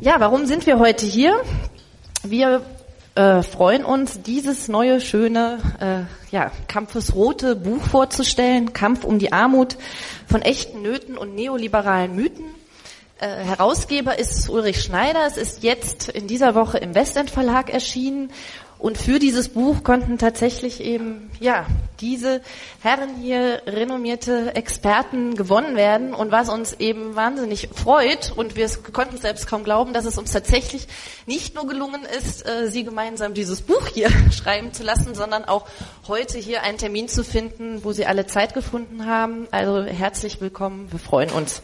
Ja, warum sind wir heute hier? Wir freuen uns, dieses neue, schöne, kampfesrote Buch vorzustellen, Kampf um die Armut von echten Nöten und neoliberalen Mythen. Herausgeber ist Ulrich Schneider. Es ist jetzt in dieser Woche im Westend Verlag erschienen. Und für dieses Buch konnten tatsächlich eben, diese Herren hier, renommierte Experten, gewonnen werden. Und was uns eben wahnsinnig freut, und wir konnten es selbst kaum glauben, dass es uns tatsächlich nicht nur gelungen ist, sie gemeinsam dieses Buch hier schreiben zu lassen, sondern auch heute hier einen Termin zu finden, wo sie alle Zeit gefunden haben. Also herzlich willkommen, wir freuen uns,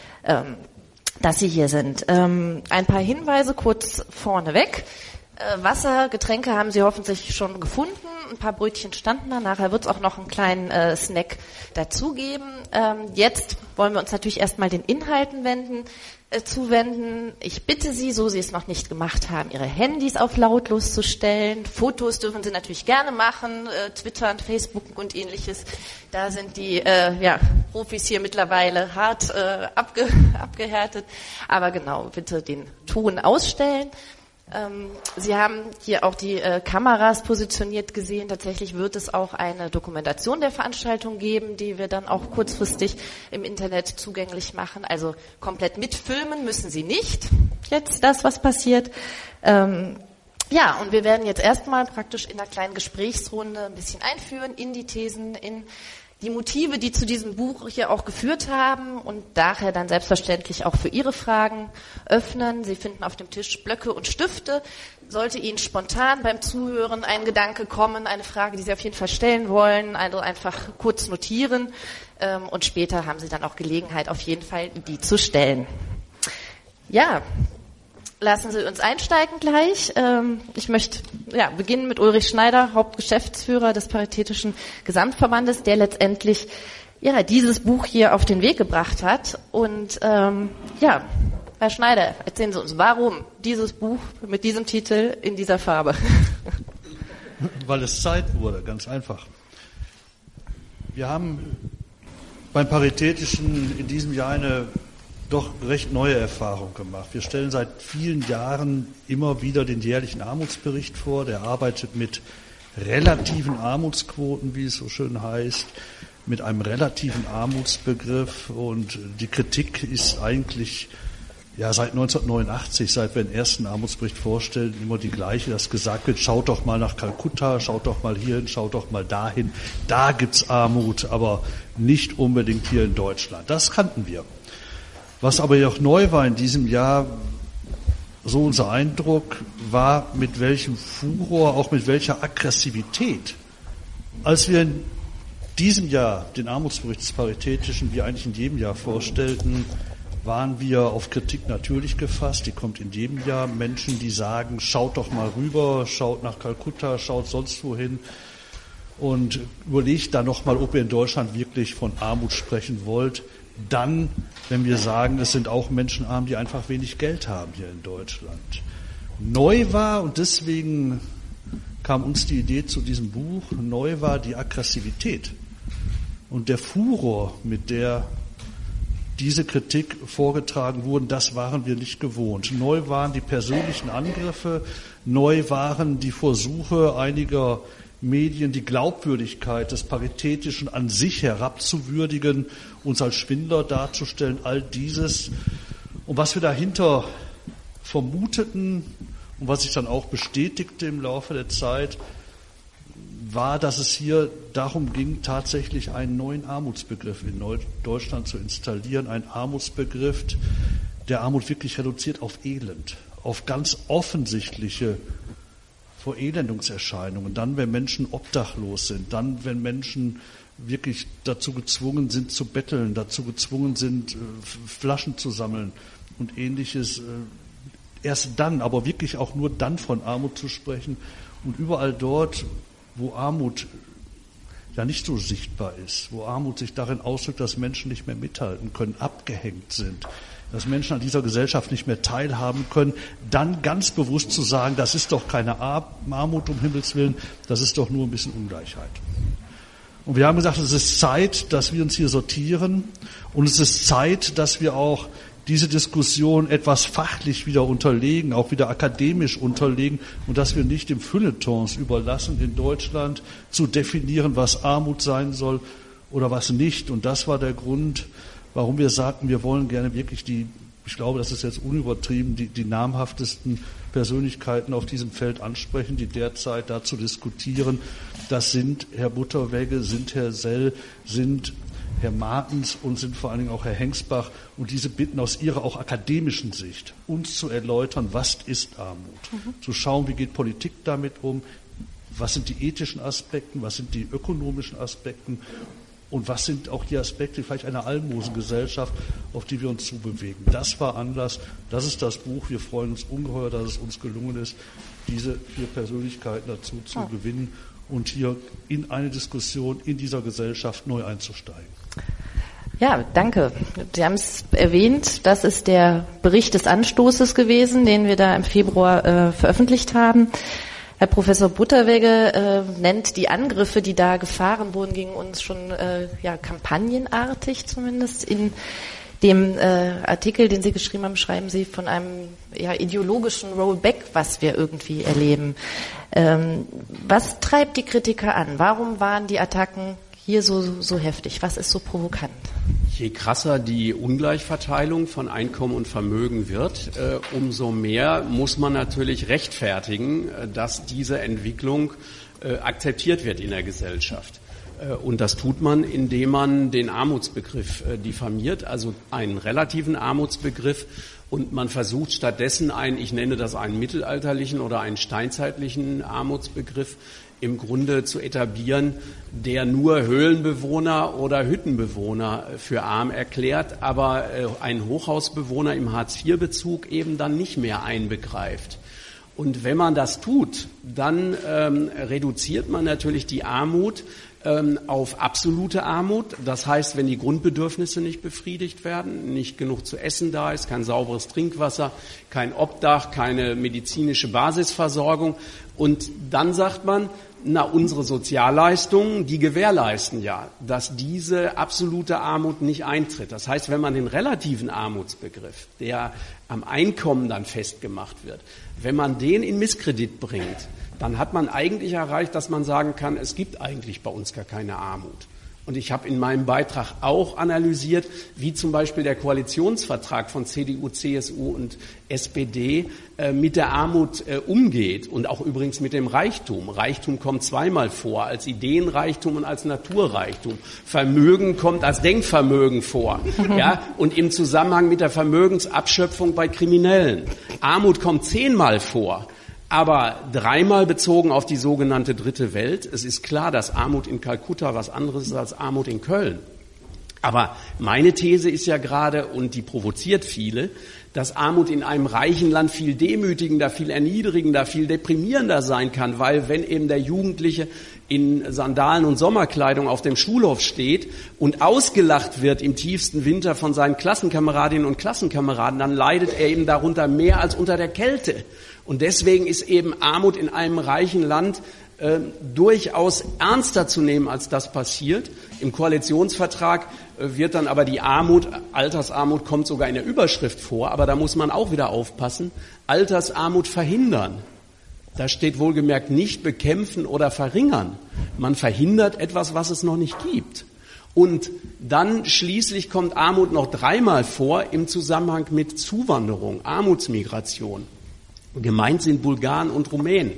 dass Sie hier sind. Ein paar Hinweise kurz vorneweg. Wasser, Getränke haben Sie hoffentlich schon gefunden. Ein paar Brötchen standen da. Nachher wird es auch noch einen kleinen Snack dazugeben. Jetzt wollen wir uns natürlich erstmal den Inhalten zuwenden. Ich bitte Sie, so Sie es noch nicht gemacht haben, Ihre Handys auf lautlos zu stellen. Fotos dürfen Sie natürlich gerne machen, Twittern, Facebook und ähnliches. Da sind die Profis hier mittlerweile hart abgehärtet. Aber genau, bitte den Ton ausstellen. Sie haben hier auch die Kameras positioniert gesehen. Tatsächlich wird es auch eine Dokumentation der Veranstaltung geben, die wir dann auch kurzfristig im Internet zugänglich machen. Also komplett mitfilmen müssen Sie nicht jetzt das, was passiert. Und wir werden jetzt erstmal praktisch in einer kleinen Gesprächsrunde ein bisschen einführen in die Thesen, in die Motive, die zu diesem Buch hier auch geführt haben und daher dann selbstverständlich auch für Ihre Fragen öffnen. Sie finden auf dem Tisch Blöcke und Stifte. Sollte Ihnen spontan beim Zuhören ein Gedanke kommen, eine Frage, die Sie auf jeden Fall stellen wollen, also einfach kurz notieren und später haben Sie dann auch Gelegenheit, auf jeden Fall die zu stellen. Ja, lassen Sie uns einsteigen gleich. Ich möchte beginnen mit Ulrich Schneider, Hauptgeschäftsführer des Paritätischen Gesamtverbandes, der letztendlich dieses Buch hier auf den Weg gebracht hat. Und Herr Schneider, erzählen Sie uns, warum dieses Buch mit diesem Titel in dieser Farbe? Weil es Zeit wurde, ganz einfach. Wir haben beim Paritätischen in diesem Jahr eine doch recht neue Erfahrung gemacht. Wir stellen seit vielen Jahren immer wieder den jährlichen Armutsbericht vor. Der arbeitet mit relativen Armutsquoten, wie es so schön heißt, mit einem relativen Armutsbegriff. Und die Kritik ist eigentlich seit 1989, seit wir den ersten Armutsbericht vorstellen, immer die gleiche, dass gesagt wird, schaut doch mal nach Kalkutta, schaut doch mal hierhin, schaut doch mal dahin. Da gibt's Armut, aber nicht unbedingt hier in Deutschland. Das kannten wir. Was aber auch neu war in diesem Jahr, so unser Eindruck, war, mit welchem Furor, auch mit welcher Aggressivität, als wir in diesem Jahr den Armutsbericht des Paritätischen, wie eigentlich in jedem Jahr vorstellten, waren wir auf Kritik natürlich gefasst. Die kommt in jedem Jahr. Menschen, die sagen, schaut doch mal rüber, schaut nach Kalkutta, schaut sonst wohin und überlegt dann nochmal, ob ihr in Deutschland wirklich von Armut sprechen wollt. Dann, wenn wir sagen, es sind auch Menschen arm, die einfach wenig Geld haben hier in Deutschland. Neu war, und deswegen kam uns die Idee zu diesem Buch, neu war die Aggressivität und der Furor, mit der diese Kritik vorgetragen wurden, das waren wir nicht gewohnt. Neu waren die persönlichen Angriffe, neu waren die Versuche einiger Medien, die Glaubwürdigkeit des Paritätischen an sich herabzuwürdigen, uns als Schwindler darzustellen, all dieses. Und was wir dahinter vermuteten und was sich dann auch bestätigte im Laufe der Zeit, war, dass es hier darum ging, tatsächlich einen neuen Armutsbegriff in Deutschland zu installieren, ein Armutsbegriff, der Armut wirklich reduziert auf Elend, auf ganz offensichtliche Verelendungserscheinungen, dann, wenn Menschen obdachlos sind, dann, wenn Menschen wirklich dazu gezwungen sind zu betteln, dazu gezwungen sind, Flaschen zu sammeln und Ähnliches. Erst dann, aber wirklich auch nur dann von Armut zu sprechen und überall dort, wo Armut nicht so sichtbar ist, wo Armut sich darin ausdrückt, dass Menschen nicht mehr mithalten können, abgehängt sind, dass Menschen an dieser Gesellschaft nicht mehr teilhaben können, dann ganz bewusst zu sagen, das ist doch keine Armut, um Himmels Willen, das ist doch nur ein bisschen Ungleichheit. Und wir haben gesagt, es ist Zeit, dass wir uns hier sortieren und es ist Zeit, dass wir auch diese Diskussion etwas fachlich wieder unterlegen, auch wieder akademisch unterlegen und dass wir nicht dem Feuilletons überlassen, in Deutschland zu definieren, was Armut sein soll oder was nicht. Und das war der Grund, warum wir sagten, wir wollen gerne wirklich ich glaube, das ist jetzt unübertrieben, die namhaftesten Persönlichkeiten auf diesem Feld ansprechen, die derzeit dazu diskutieren. Das sind Herr Butterwegge, sind Herr Sell, sind Herr Martens und sind vor allen Dingen auch Herr Hengsbach. Und diese bitten aus ihrer auch akademischen Sicht, uns zu erläutern, was ist Armut? Zu schauen, wie geht Politik damit um, was sind die ethischen Aspekte, was sind die ökonomischen Aspekte und was sind auch die Aspekte vielleicht einer Almosengesellschaft, auf die wir uns zubewegen. Das war Anlass, das ist das Buch. Wir freuen uns ungeheuer, dass es uns gelungen ist, diese 4 Persönlichkeiten dazu zu gewinnen und hier in eine Diskussion in dieser Gesellschaft neu einzusteigen. Ja, danke. Sie haben es erwähnt, das ist der Bericht des Anstoßes gewesen, den wir da im Februar veröffentlicht haben. Herr Professor Butterwegge nennt die Angriffe, die da gefahren wurden, gegen uns schon kampagnenartig zumindest. In dem Artikel, den Sie geschrieben haben, schreiben Sie von einem ideologischen Rollback, was wir irgendwie erleben. Was treibt die Kritiker an? Warum waren die Attacken hier so heftig? Was ist so provokant? Je krasser die Ungleichverteilung von Einkommen und Vermögen wird, umso mehr muss man natürlich rechtfertigen, dass diese Entwicklung akzeptiert wird in der Gesellschaft. Und das tut man, indem man den Armutsbegriff diffamiert, also einen relativen Armutsbegriff. Und man versucht stattdessen ich nenne das einen mittelalterlichen oder einen steinzeitlichen Armutsbegriff, im Grunde zu etablieren, der nur Höhlenbewohner oder Hüttenbewohner für arm erklärt, aber einen Hochhausbewohner im Hartz-IV-Bezug eben dann nicht mehr einbegreift. Und wenn man das tut, dann reduziert man natürlich die Armut auf absolute Armut. Das heißt, wenn die Grundbedürfnisse nicht befriedigt werden, nicht genug zu essen da ist, kein sauberes Trinkwasser, kein Obdach, keine medizinische Basisversorgung. Und dann sagt man, unsere Sozialleistungen, die gewährleisten ja, dass diese absolute Armut nicht eintritt. Das heißt, wenn man den relativen Armutsbegriff, der am Einkommen dann festgemacht wird, wenn man den in Misskredit bringt, dann hat man eigentlich erreicht, dass man sagen kann, es gibt eigentlich bei uns gar keine Armut. Und ich habe in meinem Beitrag auch analysiert, wie zum Beispiel der Koalitionsvertrag von CDU, CSU und SPD mit der Armut umgeht und auch übrigens mit dem Reichtum. Reichtum kommt zweimal vor, als Ideenreichtum und als Naturreichtum. Vermögen kommt als Denkvermögen vor, ja, und im Zusammenhang mit der Vermögensabschöpfung bei Kriminellen. Armut kommt 10-mal vor. Aber 3-mal bezogen auf die sogenannte Dritte Welt. Es ist klar, dass Armut in Kalkutta was anderes ist als Armut in Köln. Aber meine These ist ja gerade, und die provoziert viele, dass Armut in einem reichen Land viel demütigender, viel erniedrigender, viel deprimierender sein kann, weil wenn eben der Jugendliche in Sandalen und Sommerkleidung auf dem Schulhof steht und ausgelacht wird im tiefsten Winter von seinen Klassenkameradinnen und Klassenkameraden, dann leidet er eben darunter mehr als unter der Kälte. Und deswegen ist eben Armut in einem reichen Land durchaus ernster zu nehmen, als das passiert. Im Koalitionsvertrag wird dann aber die Armut, Altersarmut kommt sogar in der Überschrift vor, aber da muss man auch wieder aufpassen, Altersarmut verhindern. Da steht wohlgemerkt nicht bekämpfen oder verringern. Man verhindert etwas, was es noch nicht gibt. Und dann schließlich kommt Armut noch 3-mal vor im Zusammenhang mit Zuwanderung, Armutsmigration. Gemeint sind Bulgaren und Rumänen.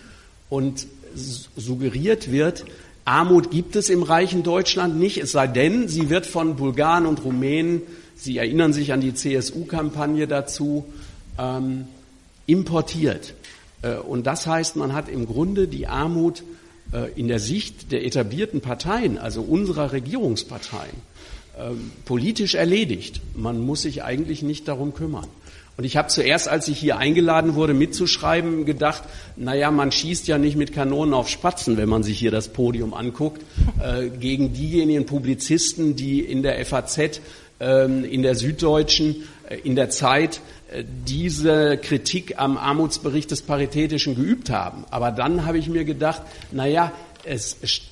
Und suggeriert wird, Armut gibt es im reichen Deutschland nicht, es sei denn, sie wird von Bulgaren und Rumänen, Sie erinnern sich an die CSU-Kampagne dazu, importiert. Und das heißt, man hat im Grunde die Armut in der Sicht der etablierten Parteien, also unserer Regierungsparteien, politisch erledigt. Man muss sich eigentlich nicht darum kümmern. Und ich habe zuerst, als ich hier eingeladen wurde, mitzuschreiben, gedacht, man schießt ja nicht mit Kanonen auf Spatzen, wenn man sich hier das Podium anguckt, gegen diejenigen Publizisten, die in der FAZ, in der Süddeutschen, in der Zeit diese Kritik am Armutsbericht des Paritätischen geübt haben. Aber dann habe ich mir gedacht, es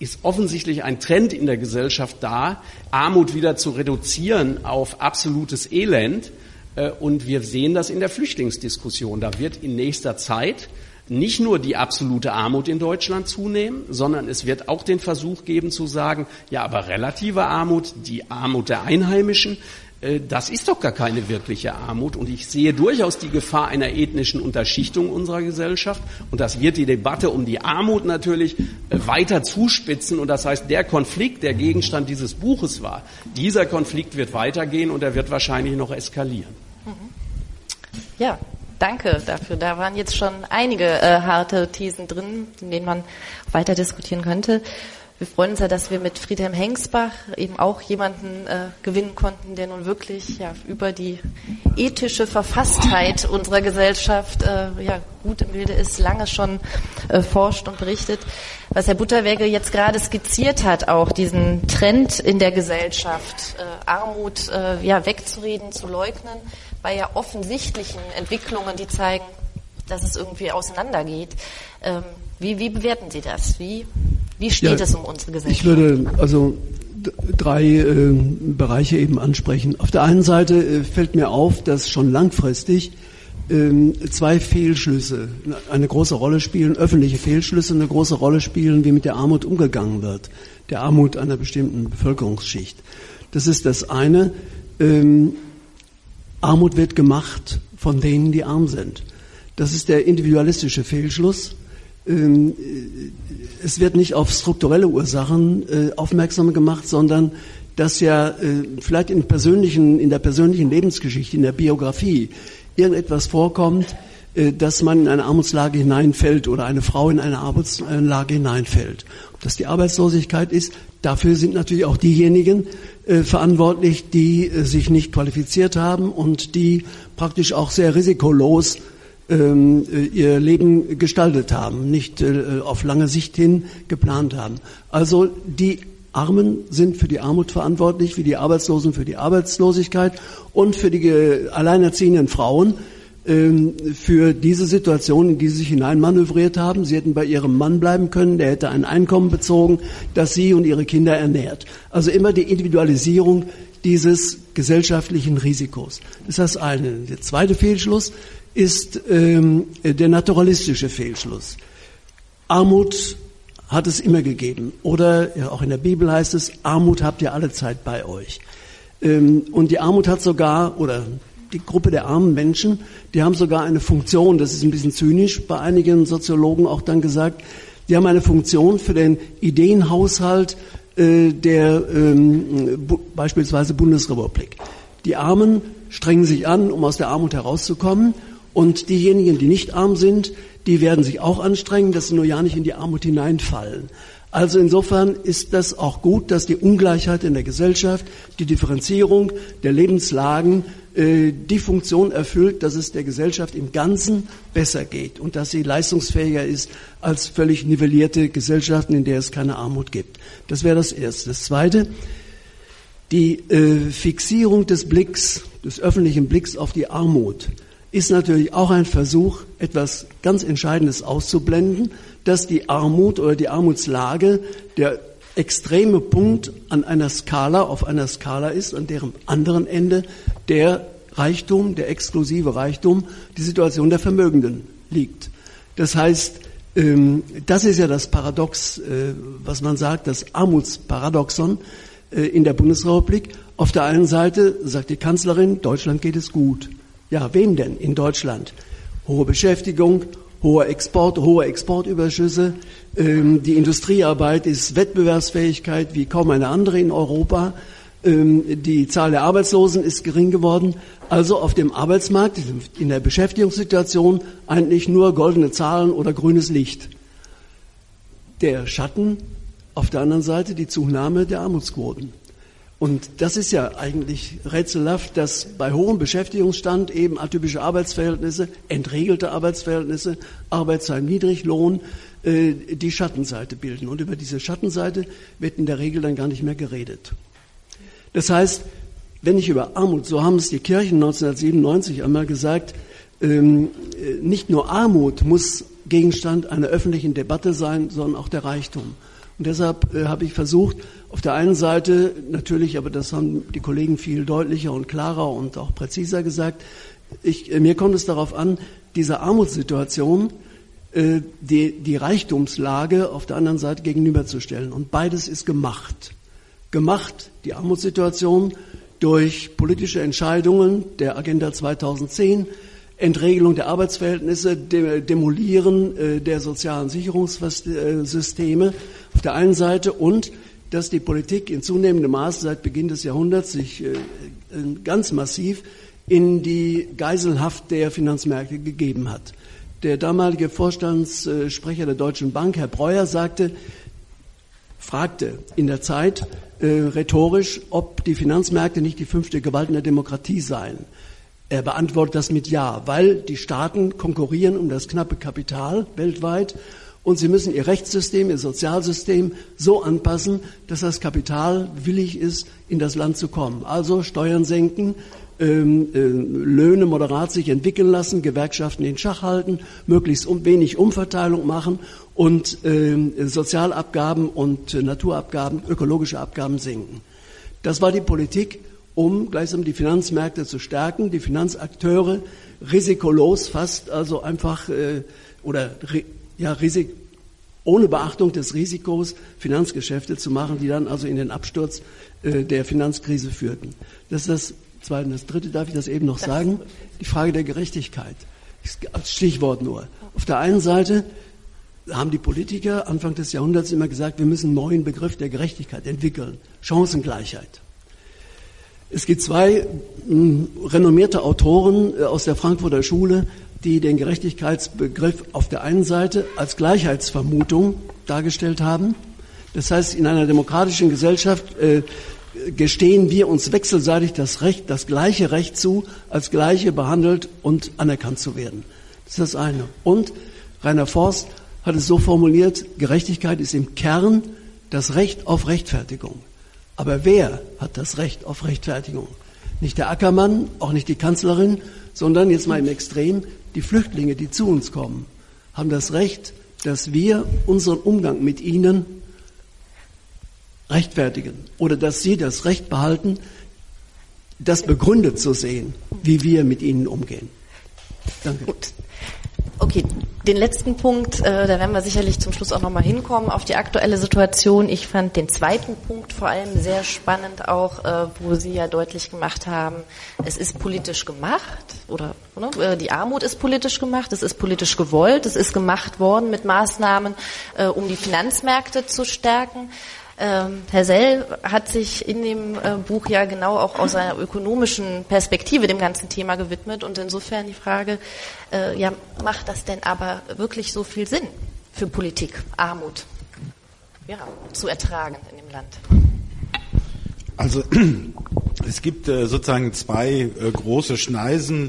ist offensichtlich ein Trend in der Gesellschaft da, Armut wieder zu reduzieren auf absolutes Elend. Und wir sehen das in der Flüchtlingsdiskussion. Da wird in nächster Zeit nicht nur die absolute Armut in Deutschland zunehmen, sondern es wird auch den Versuch geben zu sagen, ja, aber relative Armut, die Armut der Einheimischen, das ist doch gar keine wirkliche Armut. Und ich sehe durchaus die Gefahr einer ethnischen Unterschichtung unserer Gesellschaft. Und das wird die Debatte um die Armut natürlich weiter zuspitzen. Und das heißt, der Konflikt, der Gegenstand dieses Buches war, dieser Konflikt wird weitergehen und er wird wahrscheinlich noch eskalieren. Ja, danke dafür. Da waren jetzt schon einige harte Thesen drin, in denen man weiter diskutieren könnte. Wir freuen uns ja, dass wir mit Friedhelm Hengsbach eben auch jemanden gewinnen konnten, der nun wirklich über die ethische Verfasstheit unserer Gesellschaft gut im Bilde ist, lange schon forscht und berichtet. Was Herr Butterwegge jetzt gerade skizziert hat, auch diesen Trend in der Gesellschaft, Armut wegzureden, zu leugnen, bei ja offensichtlichen Entwicklungen, die zeigen, dass es irgendwie auseinandergeht. Wie bewerten Sie das? Wie steht es um unsere Gesellschaft? Ich würde also 3 Bereiche eben ansprechen. Auf der einen Seite fällt mir auf, dass schon langfristig 2 Fehlschlüsse eine große Rolle spielen, öffentliche Fehlschlüsse eine große Rolle spielen, wie mit der Armut umgegangen wird, der Armut einer bestimmten Bevölkerungsschicht. Das ist das eine. Armut wird gemacht von denen, die arm sind. Das ist der individualistische Fehlschluss. Es wird nicht auf strukturelle Ursachen aufmerksam gemacht, sondern dass ja vielleicht in der persönlichen Lebensgeschichte, in der Biografie irgendetwas vorkommt, dass man in eine Armutslage hineinfällt oder eine Frau in eine Armutslage hineinfällt. Ob das die Arbeitslosigkeit ist, dafür sind natürlich auch diejenigen verantwortlich, die sich nicht qualifiziert haben und die praktisch auch sehr risikolos ihr Leben gestaltet haben, nicht auf lange Sicht hin geplant haben. Also die Armen sind für die Armut verantwortlich, wie die Arbeitslosen für die Arbeitslosigkeit und für die alleinerziehenden Frauen für diese Situation, in die sie sich hineinmanövriert haben. Sie hätten bei ihrem Mann bleiben können, der hätte ein Einkommen bezogen, das sie und ihre Kinder ernährt. Also immer die Individualisierung dieses gesellschaftlichen Risikos. Das ist das eine. Der zweite Fehlschluss ist der naturalistische Fehlschluss. Armut hat es immer gegeben. Oder auch in der Bibel heißt es, Armut habt ihr alle Zeit bei euch. Und die Armut hat sogar, oder die Gruppe der armen Menschen, die haben sogar eine Funktion, das ist ein bisschen zynisch bei einigen Soziologen auch dann gesagt, die haben eine Funktion für den Ideenhaushalt der beispielsweise Bundesrepublik. Die Armen strengen sich an, um aus der Armut herauszukommen, und diejenigen, die nicht arm sind, die werden sich auch anstrengen, dass sie nur ja nicht in die Armut hineinfallen. Also insofern ist das auch gut, dass die Ungleichheit in der Gesellschaft, die Differenzierung der Lebenslagen die Funktion erfüllt, dass es der Gesellschaft im Ganzen besser geht und dass sie leistungsfähiger ist als völlig nivellierte Gesellschaften, in der es keine Armut gibt. Das wäre das Erste. Das Zweite, die Fixierung des Blicks, des öffentlichen Blicks auf die Armut ist natürlich auch ein Versuch, etwas ganz Entscheidendes auszublenden, dass die Armut oder die Armutslage der extreme Punkt an einer Skala, auf einer Skala ist, an deren anderen Ende der Reichtum, der exklusive Reichtum, die Situation der Vermögenden liegt. Das heißt, das ist ja das Paradox, was man sagt, das Armutsparadoxon in der Bundesrepublik. Auf der einen Seite sagt die Kanzlerin, Deutschland geht es gut. Ja, wem denn in Deutschland? Hohe Beschäftigung, hohe Exportüberschüsse, die Industriearbeit ist Wettbewerbsfähigkeit wie kaum eine andere in Europa, die Zahl der Arbeitslosen ist gering geworden, also auf dem Arbeitsmarkt, in der Beschäftigungssituation eigentlich nur goldene Zahlen oder grünes Licht. Der Schatten, auf der anderen Seite die Zunahme der Armutsquoten. Und das ist ja eigentlich rätselhaft, dass bei hohem Beschäftigungsstand eben atypische Arbeitsverhältnisse, entregelte Arbeitsverhältnisse, Arbeitszeit, Niedriglohn die Schattenseite bilden. Und über diese Schattenseite wird in der Regel dann gar nicht mehr geredet. Das heißt, wenn ich über Armut, so haben es die Kirchen 1997 einmal gesagt, nicht nur Armut muss Gegenstand einer öffentlichen Debatte sein, sondern auch der Reichtum. Und deshalb habe ich versucht, auf der einen Seite natürlich, aber das haben die Kollegen viel deutlicher und klarer und auch präziser gesagt, mir kommt es darauf an, diese Armutssituation, die Reichtumslage auf der anderen Seite gegenüberzustellen. Und beides ist gemacht. Gemacht, die Armutssituation, durch politische Entscheidungen der Agenda 2010, Entregelung der Arbeitsverhältnisse, Demolieren der sozialen Sicherungssysteme auf der einen Seite und dass die Politik in zunehmendem Maße seit Beginn des Jahrhunderts sich ganz massiv in die Geiselhaft der Finanzmärkte gegeben hat. Der damalige Vorstandssprecher der Deutschen Bank, Herr Breuer, fragte in der Zeit rhetorisch, ob die Finanzmärkte nicht die 5. Gewalt in der Demokratie seien. Er beantwortet das mit Ja, weil die Staaten konkurrieren um das knappe Kapital weltweit und sie müssen ihr Rechtssystem, ihr Sozialsystem so anpassen, dass das Kapital willig ist, in das Land zu kommen. Also Steuern senken, Löhne moderat sich entwickeln lassen, Gewerkschaften in Schach halten, möglichst wenig Umverteilung machen und Sozialabgaben und Naturabgaben, ökologische Abgaben senken. Das war die Politik, um gleichsam die Finanzmärkte zu stärken, die Finanzakteure risikolos fast, also einfach ohne Beachtung des Risikos Finanzgeschäfte zu machen, die dann also in den Absturz der Finanzkrise führten. Das ist das Zweite. Das Dritte darf ich das eben noch sagen, die Frage der Gerechtigkeit. Als Stichwort nur. Auf der einen Seite haben die Politiker Anfang des Jahrhunderts immer gesagt, wir müssen einen neuen Begriff der Gerechtigkeit entwickeln. Chancengleichheit. Es gibt 2 renommierte Autoren aus der Frankfurter Schule, die den Gerechtigkeitsbegriff auf der einen Seite als Gleichheitsvermutung dargestellt haben. Das heißt, in einer demokratischen Gesellschaft gestehen wir uns wechselseitig das gleiche Recht zu, als Gleiche behandelt und anerkannt zu werden. Das ist das eine. Und Rainer Forst hat es so formuliert, Gerechtigkeit ist im Kern das Recht auf Rechtfertigung. Aber wer hat das Recht auf Rechtfertigung? Nicht der Ackermann, auch nicht die Kanzlerin, sondern jetzt mal im Extrem, die Flüchtlinge, die zu uns kommen, haben das Recht, dass wir unseren Umgang mit ihnen rechtfertigen oder dass sie das Recht behalten, das begründet zu sehen, wie wir mit ihnen umgehen. Danke. Gut. Okay, den letzten Punkt, da werden wir sicherlich zum Schluss auch nochmal hinkommen auf die aktuelle Situation. Ich fand den zweiten Punkt vor allem sehr spannend auch, wo Sie ja deutlich gemacht haben, es ist politisch gemacht oder die Armut ist politisch gemacht, es ist politisch gewollt, es ist gemacht worden mit Maßnahmen, um die Finanzmärkte zu stärken. Herr Sell hat sich in dem Buch ja genau auch aus einer ökonomischen Perspektive dem ganzen Thema gewidmet und insofern die Frage, macht das denn aber wirklich so viel Sinn für Politik, Armut zu ertragen in dem Land? Also es gibt sozusagen 2 große Schneisen,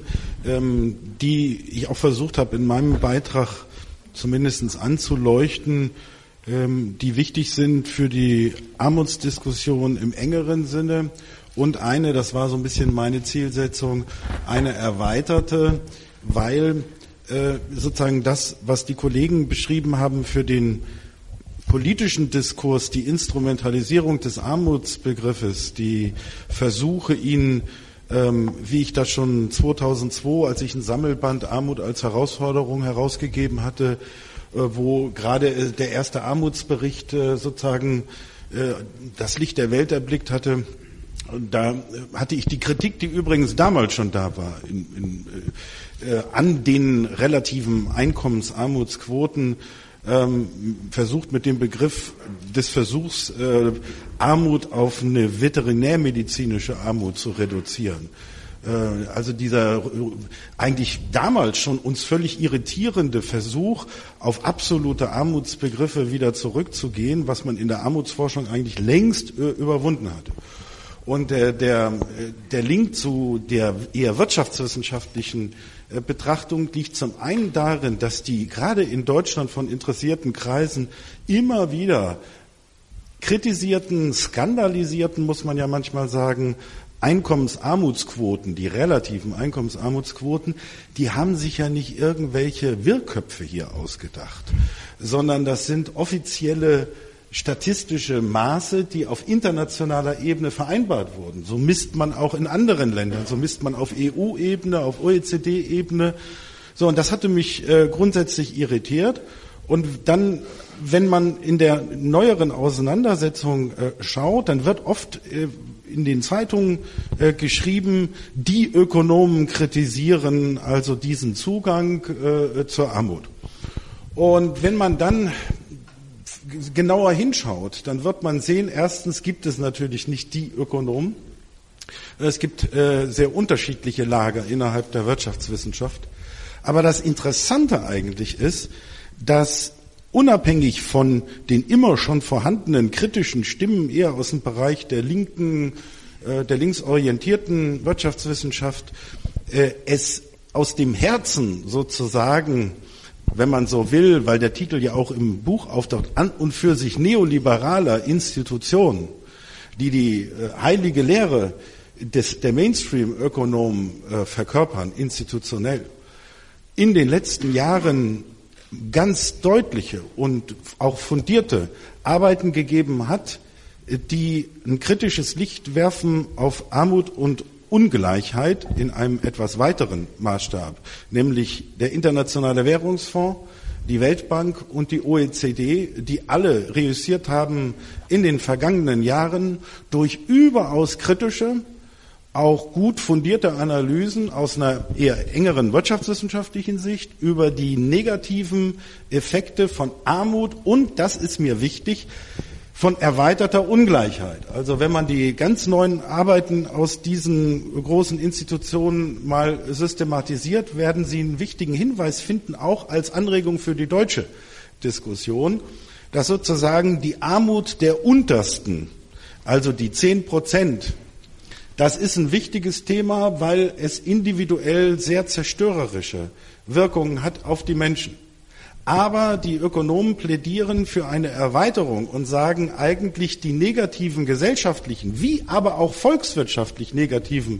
die ich auch versucht habe in meinem Beitrag zumindest anzuleuchten, die wichtig sind für die Armutsdiskussion im engeren Sinne und eine, das war so ein bisschen meine Zielsetzung, eine erweiterte, weil sozusagen das, was die Kollegen beschrieben haben für den politischen Diskurs, die Instrumentalisierung des Armutsbegriffes, die Versuche, ihn, wie ich das schon 2002, als ich ein Sammelband Armut als Herausforderung herausgegeben hatte, wo gerade der erste Armutsbericht sozusagen das Licht der Welt erblickt hatte. Da hatte ich die Kritik, die übrigens damals schon da war, an den relativen Einkommensarmutsquoten versucht mit dem Begriff des Versuchs, Armut auf eine veterinärmedizinische Armut zu reduzieren. Also dieser eigentlich damals schon uns völlig irritierende Versuch, auf absolute Armutsbegriffe wieder zurückzugehen, was man in der Armutsforschung eigentlich längst überwunden hat. Und der Link zu der eher wirtschaftswissenschaftlichen Betrachtung liegt zum einen darin, dass die gerade in Deutschland von interessierten Kreisen immer wieder kritisierten, skandalisierten, muss man ja manchmal sagen, Einkommensarmutsquoten, die relativen Einkommensarmutsquoten, die haben sich ja nicht irgendwelche Wirrköpfe hier ausgedacht, sondern das sind offizielle statistische Maße, die auf internationaler Ebene vereinbart wurden. So misst man auch in anderen Ländern, so misst man auf EU-Ebene, auf OECD-Ebene. So, und das hatte mich grundsätzlich irritiert. Und dann, wenn man in der neueren Auseinandersetzung schaut, dann wird oft in den Zeitungen geschrieben, die Ökonomen kritisieren also diesen Zugang zur Armut. Und wenn man dann genauer hinschaut, dann wird man sehen, erstens gibt es natürlich nicht die Ökonomen. Es gibt sehr unterschiedliche Lager innerhalb der Wirtschaftswissenschaft. Aber das Interessante eigentlich ist, dass unabhängig von den immer schon vorhandenen kritischen Stimmen eher aus dem Bereich der linksorientierten Wirtschaftswissenschaft, es aus dem Herzen sozusagen, wenn man so will, weil der Titel ja auch im Buch auftaucht, an und für sich neoliberaler Institutionen, die heilige Lehre der Mainstream-Ökonomen verkörpern, institutionell, in den letzten Jahren ganz deutliche und auch fundierte Arbeiten gegeben hat, die ein kritisches Licht werfen auf Armut und Ungleichheit in einem etwas weiteren Maßstab, nämlich der Internationale Währungsfonds, die Weltbank und die OECD, die alle reüssiert haben in den vergangenen Jahren durch überaus kritische, auch gut fundierte Analysen aus einer eher engeren wirtschaftswissenschaftlichen Sicht über die negativen Effekte von Armut und, das ist mir wichtig, von erweiterter Ungleichheit. Also wenn man die ganz neuen Arbeiten aus diesen großen Institutionen mal systematisiert, werden Sie einen wichtigen Hinweis finden, auch als Anregung für die deutsche Diskussion, dass sozusagen die Armut der Untersten, also die 10%, das ist ein wichtiges Thema, weil es individuell sehr zerstörerische Wirkungen hat auf die Menschen. Aber die Ökonomen plädieren für eine Erweiterung und sagen eigentlich die negativen gesellschaftlichen, wie aber auch volkswirtschaftlich negativen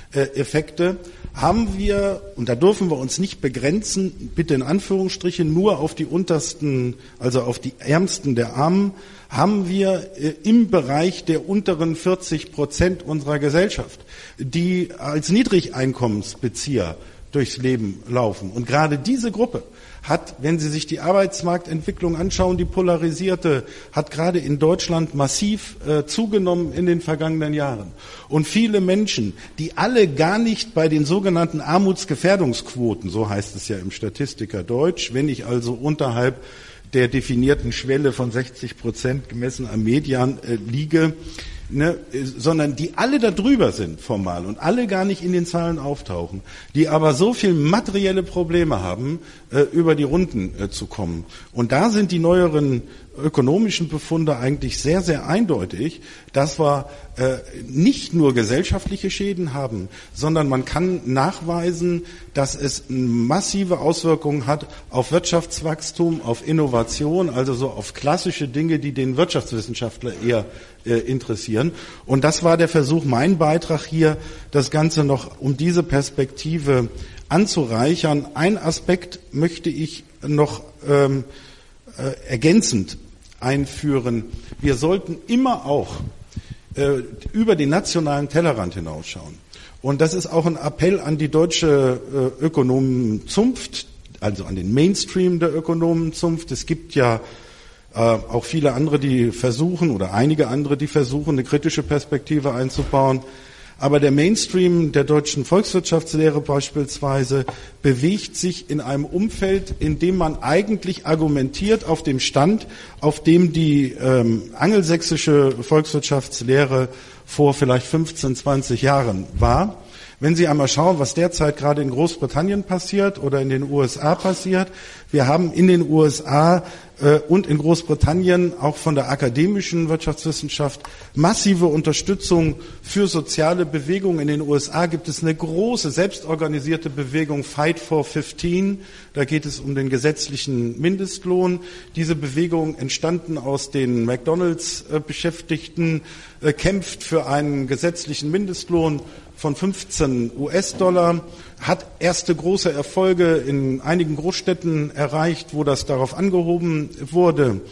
Effekte haben wir, und da dürfen wir uns nicht begrenzen, bitte in Anführungsstrichen, nur auf die untersten, also auf die Ärmsten der Armen, haben wir im Bereich der unteren 40% unserer Gesellschaft, die als Niedrigeinkommensbezieher durchs Leben laufen. Und gerade diese Gruppe hat, wenn Sie sich die Arbeitsmarktentwicklung anschauen, die polarisierte, hat gerade in Deutschland massiv zugenommen in den vergangenen Jahren. Und viele Menschen, die alle gar nicht bei den sogenannten Armutsgefährdungsquoten, so heißt es ja im Statistiker Deutsch, wenn ich also unterhalb der definierten Schwelle von 60% gemessen am Median liege, sondern die alle da drüber sind formal und alle gar nicht in den Zahlen auftauchen, die aber so viel materielle Probleme haben, über die Runden zu kommen. Und da sind die neueren ökonomischen Befunde eigentlich sehr, sehr eindeutig, dass wir nicht nur gesellschaftliche Schäden haben, sondern man kann nachweisen, dass es massive Auswirkungen hat auf Wirtschaftswachstum, auf Innovation, also so auf klassische Dinge, die den Wirtschaftswissenschaftler eher interessieren. Und das war der Versuch, mein Beitrag hier, das Ganze noch um diese Perspektive anzureichern. Ein Aspekt möchte ich noch ergänzend einführen. Wir sollten immer auch über den nationalen Tellerrand hinausschauen. Und das ist auch ein Appell an die deutsche Ökonomenzunft, also an den Mainstream der Ökonomenzunft. Es gibt ja auch viele andere, die versuchen, oder einige andere, die versuchen, eine kritische Perspektive einzubauen. Aber der Mainstream der deutschen Volkswirtschaftslehre beispielsweise bewegt sich in einem Umfeld, in dem man eigentlich argumentiert auf dem Stand, auf dem die angelsächsische Volkswirtschaftslehre vor vielleicht 15, 20 Jahren war. Wenn Sie einmal schauen, was derzeit gerade in Großbritannien passiert oder in den USA passiert, wir haben in den USA und in Großbritannien auch von der akademischen Wirtschaftswissenschaft massive Unterstützung für soziale Bewegungen. In den USA gibt es eine große selbstorganisierte Bewegung Fight for 15. Da geht es um den gesetzlichen Mindestlohn. Diese Bewegung, entstanden aus den McDonald's-Beschäftigten, kämpft für einen gesetzlichen Mindestlohn von 15 US-Dollar, hat erste große Erfolge in einigen Großstädten erreicht, wo das darauf angehoben wurde.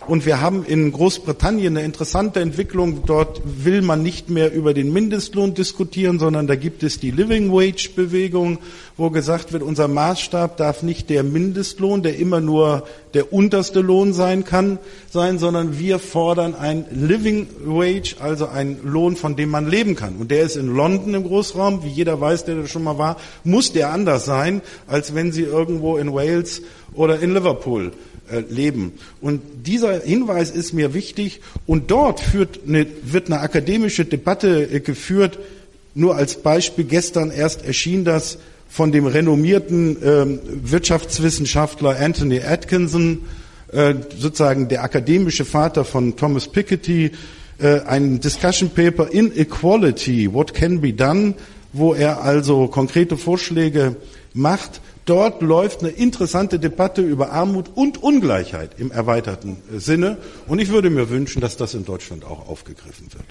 Und wir haben in Großbritannien eine interessante Entwicklung. Dort will man nicht mehr über den Mindestlohn diskutieren, sondern da gibt es die Living Wage Bewegung, wo gesagt wird, unser Maßstab darf nicht der Mindestlohn, der immer nur der unterste Lohn sein kann, sein, sondern wir fordern ein Living Wage, also einen Lohn, von dem man leben kann. Und der ist in London im Großraum, wie jeder weiß, der da schon mal war, muss der anders sein, als wenn Sie irgendwo in Wales oder in Liverpool leben. Und dieser Hinweis ist mir wichtig. Und dort wird eine akademische Debatte geführt. Nur als Beispiel, gestern erst erschien das von dem renommierten Wirtschaftswissenschaftler Anthony Atkinson, sozusagen der akademische Vater von Thomas Piketty, ein Discussion Paper Inequality, What Can Be Done, wo er also konkrete Vorschläge macht. Dort läuft eine interessante Debatte über Armut und Ungleichheit im erweiterten Sinne. Und ich würde mir wünschen, dass das in Deutschland auch aufgegriffen wird.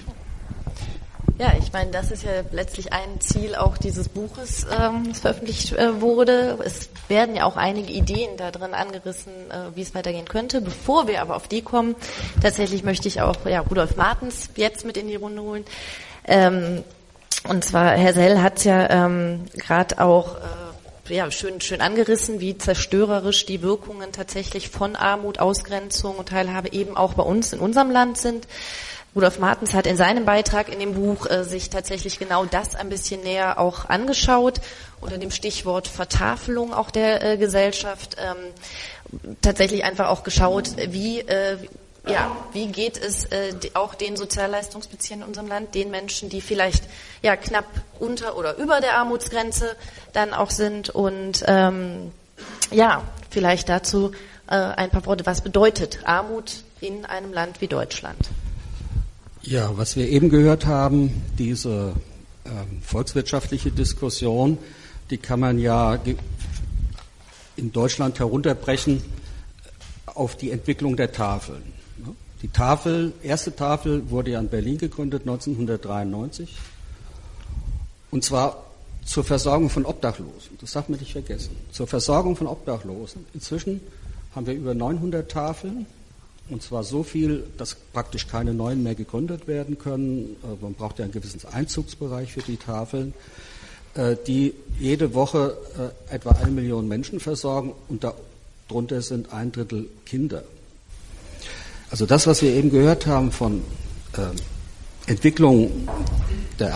Ja, ich meine, das ist ja letztlich ein Ziel auch dieses Buches, das veröffentlicht wurde. Es werden ja auch einige Ideen da drin angerissen, wie es weitergehen könnte. Bevor wir aber auf die kommen, tatsächlich möchte ich auch Rudolf Martens jetzt mit in die Runde holen. Und zwar, Herr Sell hat es ja gerade auch schön angerissen, wie zerstörerisch die Wirkungen tatsächlich von Armut, Ausgrenzung und Teilhabe eben auch bei uns in unserem Land sind. Rudolf Martens hat in seinem Beitrag in dem Buch sich tatsächlich genau das ein bisschen näher auch angeschaut, unter dem Stichwort Vertafelung auch der Gesellschaft, tatsächlich einfach auch geschaut, wie geht es auch den Sozialleistungsbeziehern in unserem Land, den Menschen, die vielleicht knapp unter oder über der Armutsgrenze dann auch sind und vielleicht dazu ein paar Worte. Was bedeutet Armut in einem Land wie Deutschland? Ja, was wir eben gehört haben, diese volkswirtschaftliche Diskussion, die kann man ja in Deutschland herunterbrechen auf die Entwicklung der Tafeln. Die erste Tafel wurde ja in Berlin gegründet, 1993. Und zwar zur Versorgung von Obdachlosen. Das darf man nicht vergessen. Zur Versorgung von Obdachlosen. Inzwischen haben wir über 900 Tafeln. Und zwar so viel, dass praktisch keine neuen mehr gegründet werden können. Man braucht ja einen gewissen Einzugsbereich für die Tafeln, die jede Woche etwa 1 Million Menschen versorgen. Und darunter sind 1/3 Kinder. Also das, was wir eben gehört haben von Entwicklung der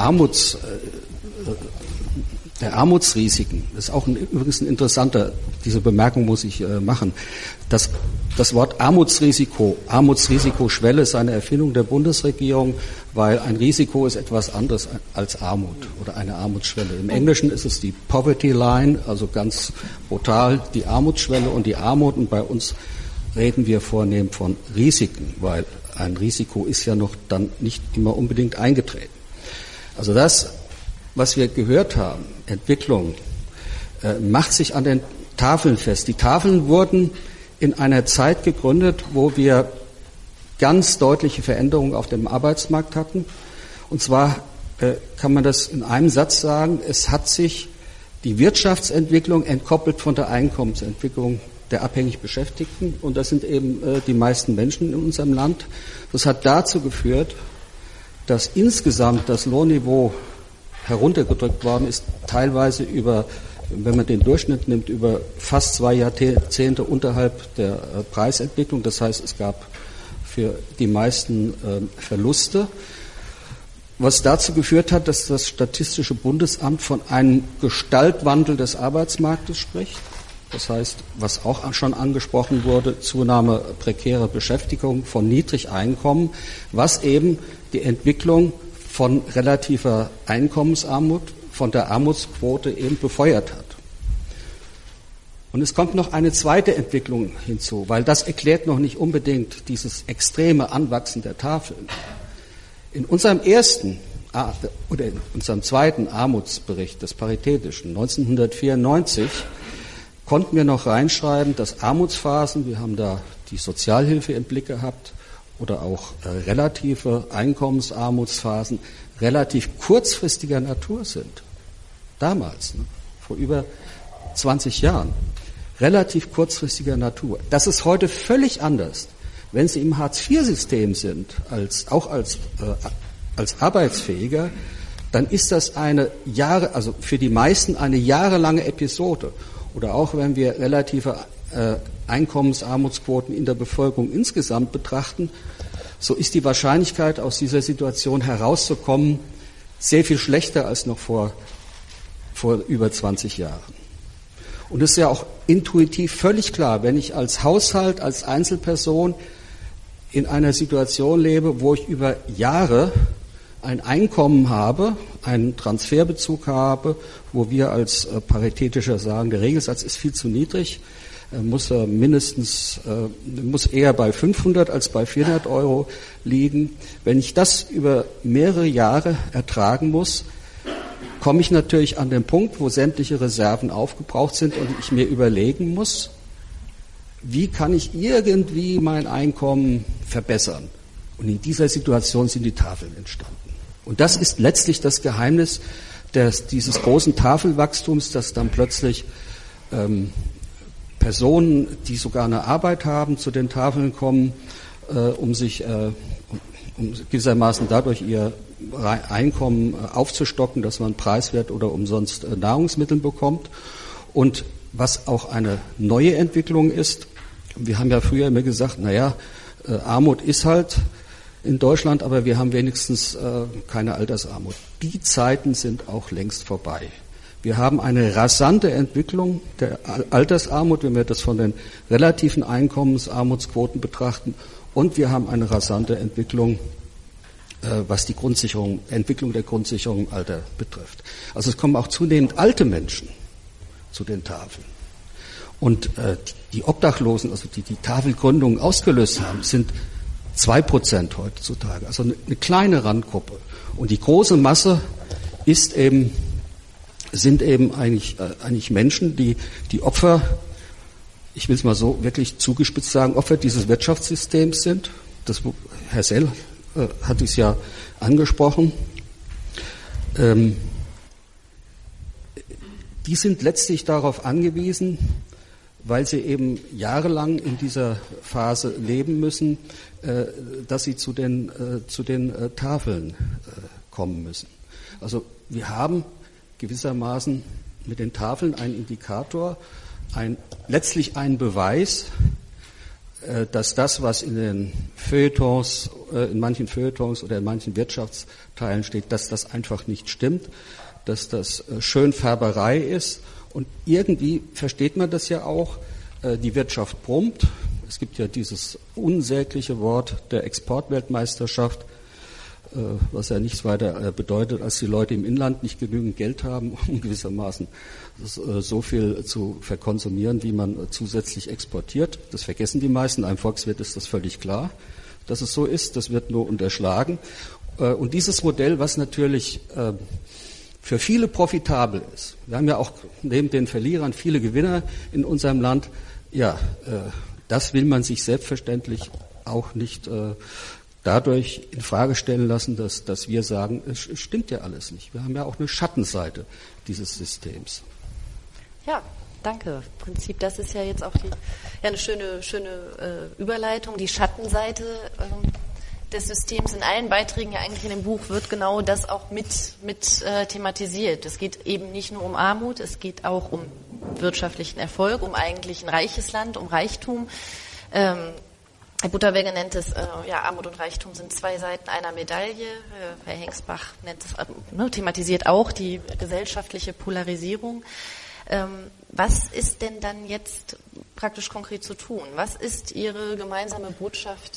Armutsrisiken, das ist auch übrigens ein interessanter, diese Bemerkung muss ich machen, das Wort Armutsrisikoschwelle ist eine Erfindung der Bundesregierung, weil ein Risiko ist etwas anderes als Armut oder eine Armutsschwelle. Im Englischen ist es die Poverty Line, also ganz brutal die Armutsschwelle und die Armut, und bei uns reden wir vornehm von Risiken, weil ein Risiko ist ja noch dann nicht immer unbedingt eingetreten. Also das, was wir gehört haben, Entwicklung, macht sich an den Tafeln fest. Die Tafeln wurden in einer Zeit gegründet, wo wir ganz deutliche Veränderungen auf dem Arbeitsmarkt hatten. Und zwar kann man das in einem Satz sagen, es hat sich die Wirtschaftsentwicklung entkoppelt von der Einkommensentwicklung der abhängig Beschäftigten, und das sind eben die meisten Menschen in unserem Land. Das hat dazu geführt, dass insgesamt das Lohnniveau heruntergedrückt worden ist, teilweise über, wenn man den Durchschnitt nimmt, über fast 2 Jahrzehnte unterhalb der Preisentwicklung. Das heißt, es gab für die meisten Verluste, was dazu geführt hat, dass das Statistische Bundesamt von einem Gestaltwandel des Arbeitsmarktes spricht. Das heißt, was auch schon angesprochen wurde, Zunahme prekärer Beschäftigung von Niedrigeinkommen, was eben die Entwicklung von relativer Einkommensarmut, von der Armutsquote eben befeuert hat. Und es kommt noch eine zweite Entwicklung hinzu, weil das erklärt noch nicht unbedingt dieses extreme Anwachsen der Tafeln. In unserem zweiten Armutsbericht des Paritätischen 1994 konnten wir noch reinschreiben, dass Armutsphasen, wir haben da die Sozialhilfe im Blick gehabt, oder auch relative Einkommensarmutsphasen relativ kurzfristiger Natur sind. Damals, vor über 20 Jahren. Relativ kurzfristiger Natur. Das ist heute völlig anders. Wenn Sie im Hartz-IV-System sind, als Arbeitsfähiger, dann ist das also für die meisten eine jahrelange Episode. Oder auch wenn wir relative Einkommensarmutsquoten in der Bevölkerung insgesamt betrachten, so ist die Wahrscheinlichkeit, aus dieser Situation herauszukommen, sehr viel schlechter als noch vor über 20 Jahren. Und es ist ja auch intuitiv völlig klar, wenn ich als Haushalt, als Einzelperson in einer Situation lebe, wo ich über Jahre ein Einkommen habe, einen Transferbezug habe, wo wir als Paritätischer sagen, der Regelsatz ist viel zu niedrig, muss eher bei 500 als bei 400 Euro liegen. Wenn ich das über mehrere Jahre ertragen muss, komme ich natürlich an den Punkt, wo sämtliche Reserven aufgebraucht sind und ich mir überlegen muss, wie kann ich irgendwie mein Einkommen verbessern? Und in dieser Situation sind die Tafeln entstanden. Und das ist letztlich das Geheimnis dieses großen Tafelwachstums, dass dann plötzlich Personen, die sogar eine Arbeit haben, zu den Tafeln kommen, um gewissermaßen dadurch ihr Einkommen aufzustocken, dass man preiswert oder umsonst Nahrungsmittel bekommt. Und was auch eine neue Entwicklung ist, wir haben ja früher immer gesagt, Armut ist halt in Deutschland, aber wir haben wenigstens keine Altersarmut. Die Zeiten sind auch längst vorbei. Wir haben eine rasante Entwicklung der Altersarmut, wenn wir das von den relativen Einkommensarmutsquoten betrachten, und wir haben eine rasante Entwicklung, was die Entwicklung der Grundsicherung im Alter betrifft. Also es kommen auch zunehmend alte Menschen zu den Tafeln. Und die Obdachlosen, also die Tafelgründungen ausgelöst haben, sind 2% heutzutage, also eine kleine Randgruppe. Und die große Masse sind eben eigentlich Menschen, die Opfer, ich will es mal so wirklich zugespitzt sagen, Opfer dieses Wirtschaftssystems sind. Herr Sell hat es ja angesprochen. Die sind letztlich darauf angewiesen, weil sie eben jahrelang in dieser Phase leben müssen, dass sie zu den Tafeln kommen müssen. Also wir haben gewissermaßen mit den Tafeln einen Indikator, letztlich einen Beweis, dass das, was in den Feuilletons, in manchen Feuilletons oder in manchen Wirtschaftsteilen steht, dass das einfach nicht stimmt, dass das Schönfärberei ist. Und irgendwie versteht man das ja auch, die Wirtschaft brummt. Es gibt ja dieses unsägliche Wort der Exportweltmeisterschaft, was ja nichts weiter bedeutet, als die Leute im Inland nicht genügend Geld haben, um gewissermaßen so viel zu verkonsumieren, wie man zusätzlich exportiert. Das vergessen die meisten. Einem Volkswirt ist das völlig klar, dass es so ist. Das wird nur unterschlagen. Und dieses Modell, was natürlich für viele profitabel ist. Wir haben ja auch neben den Verlierern viele Gewinner in unserem Land. Ja, das will man sich selbstverständlich auch nicht dadurch in Frage stellen lassen, dass wir sagen, es stimmt ja alles nicht. Wir haben ja auch eine Schattenseite dieses Systems. Ja, danke. Im Prinzip, das ist ja jetzt auch eine schöne Überleitung. Die Schattenseite des Systems in allen Beiträgen, ja eigentlich in dem Buch, wird genau das auch mit thematisiert. Es geht eben nicht nur um Armut, es geht auch um wirtschaftlichen Erfolg, um eigentlich ein reiches Land, um Reichtum. Herr Butterweger nennt es, Armut und Reichtum sind zwei Seiten einer Medaille. Herr Hengsbach thematisiert auch die gesellschaftliche Polarisierung. Was ist denn dann jetzt praktisch konkret zu tun? Was ist Ihre gemeinsame Botschaft,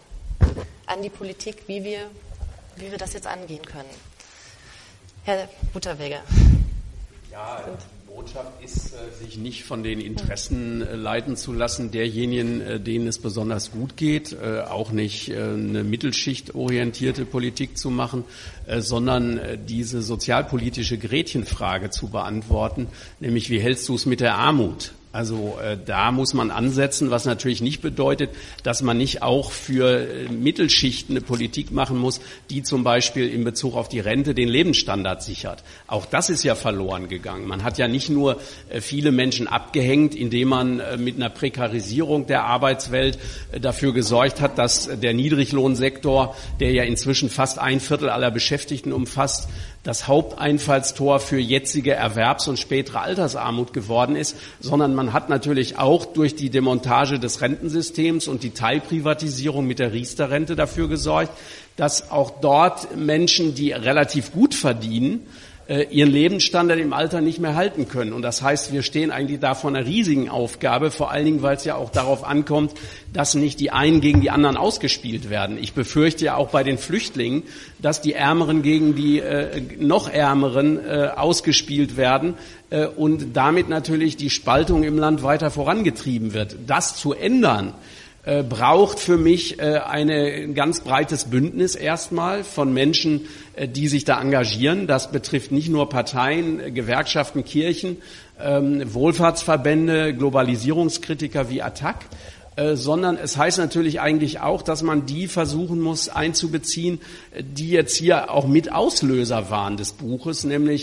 an die Politik, wie wir das jetzt angehen können? Herr Butterweger. Ja, die Botschaft ist, sich nicht von den Interessen leiten zu lassen derjenigen, denen es besonders gut geht, auch nicht eine mittelschichtorientierte Politik zu machen, sondern diese sozialpolitische Gretchenfrage zu beantworten, nämlich wie hältst du es mit der Armut? Also da muss man ansetzen, was natürlich nicht bedeutet, dass man nicht auch für Mittelschichten eine Politik machen muss, die zum Beispiel in Bezug auf die Rente den Lebensstandard sichert. Auch das ist ja verloren gegangen. Man hat ja nicht nur viele Menschen abgehängt, indem man mit einer Prekarisierung der Arbeitswelt dafür gesorgt hat, dass der Niedriglohnsektor, der ja inzwischen fast 1/4 aller Beschäftigten umfasst, das Haupteinfallstor für jetzige Erwerbs- und spätere Altersarmut geworden ist, sondern man hat natürlich auch durch die Demontage des Rentensystems und die Teilprivatisierung mit der Riester-Rente dafür gesorgt, dass auch dort Menschen, die relativ gut verdienen, ihren Lebensstandard im Alter nicht mehr halten können. Und das heißt, wir stehen eigentlich da vor einer riesigen Aufgabe, vor allen Dingen, weil es ja auch darauf ankommt, dass nicht die einen gegen die anderen ausgespielt werden. Ich befürchte ja auch bei den Flüchtlingen, dass die Ärmeren gegen die noch Ärmeren ausgespielt werden und damit natürlich die Spaltung im Land weiter vorangetrieben wird. Das zu ändern, braucht für mich ein ganz breites Bündnis erstmal von Menschen, die sich da engagieren. Das betrifft nicht nur Parteien, Gewerkschaften, Kirchen, Wohlfahrtsverbände, Globalisierungskritiker wie ATTAC, sondern es heißt natürlich eigentlich auch, dass man die versuchen muss einzubeziehen, die jetzt hier auch mit Auslöser waren des Buches, nämlich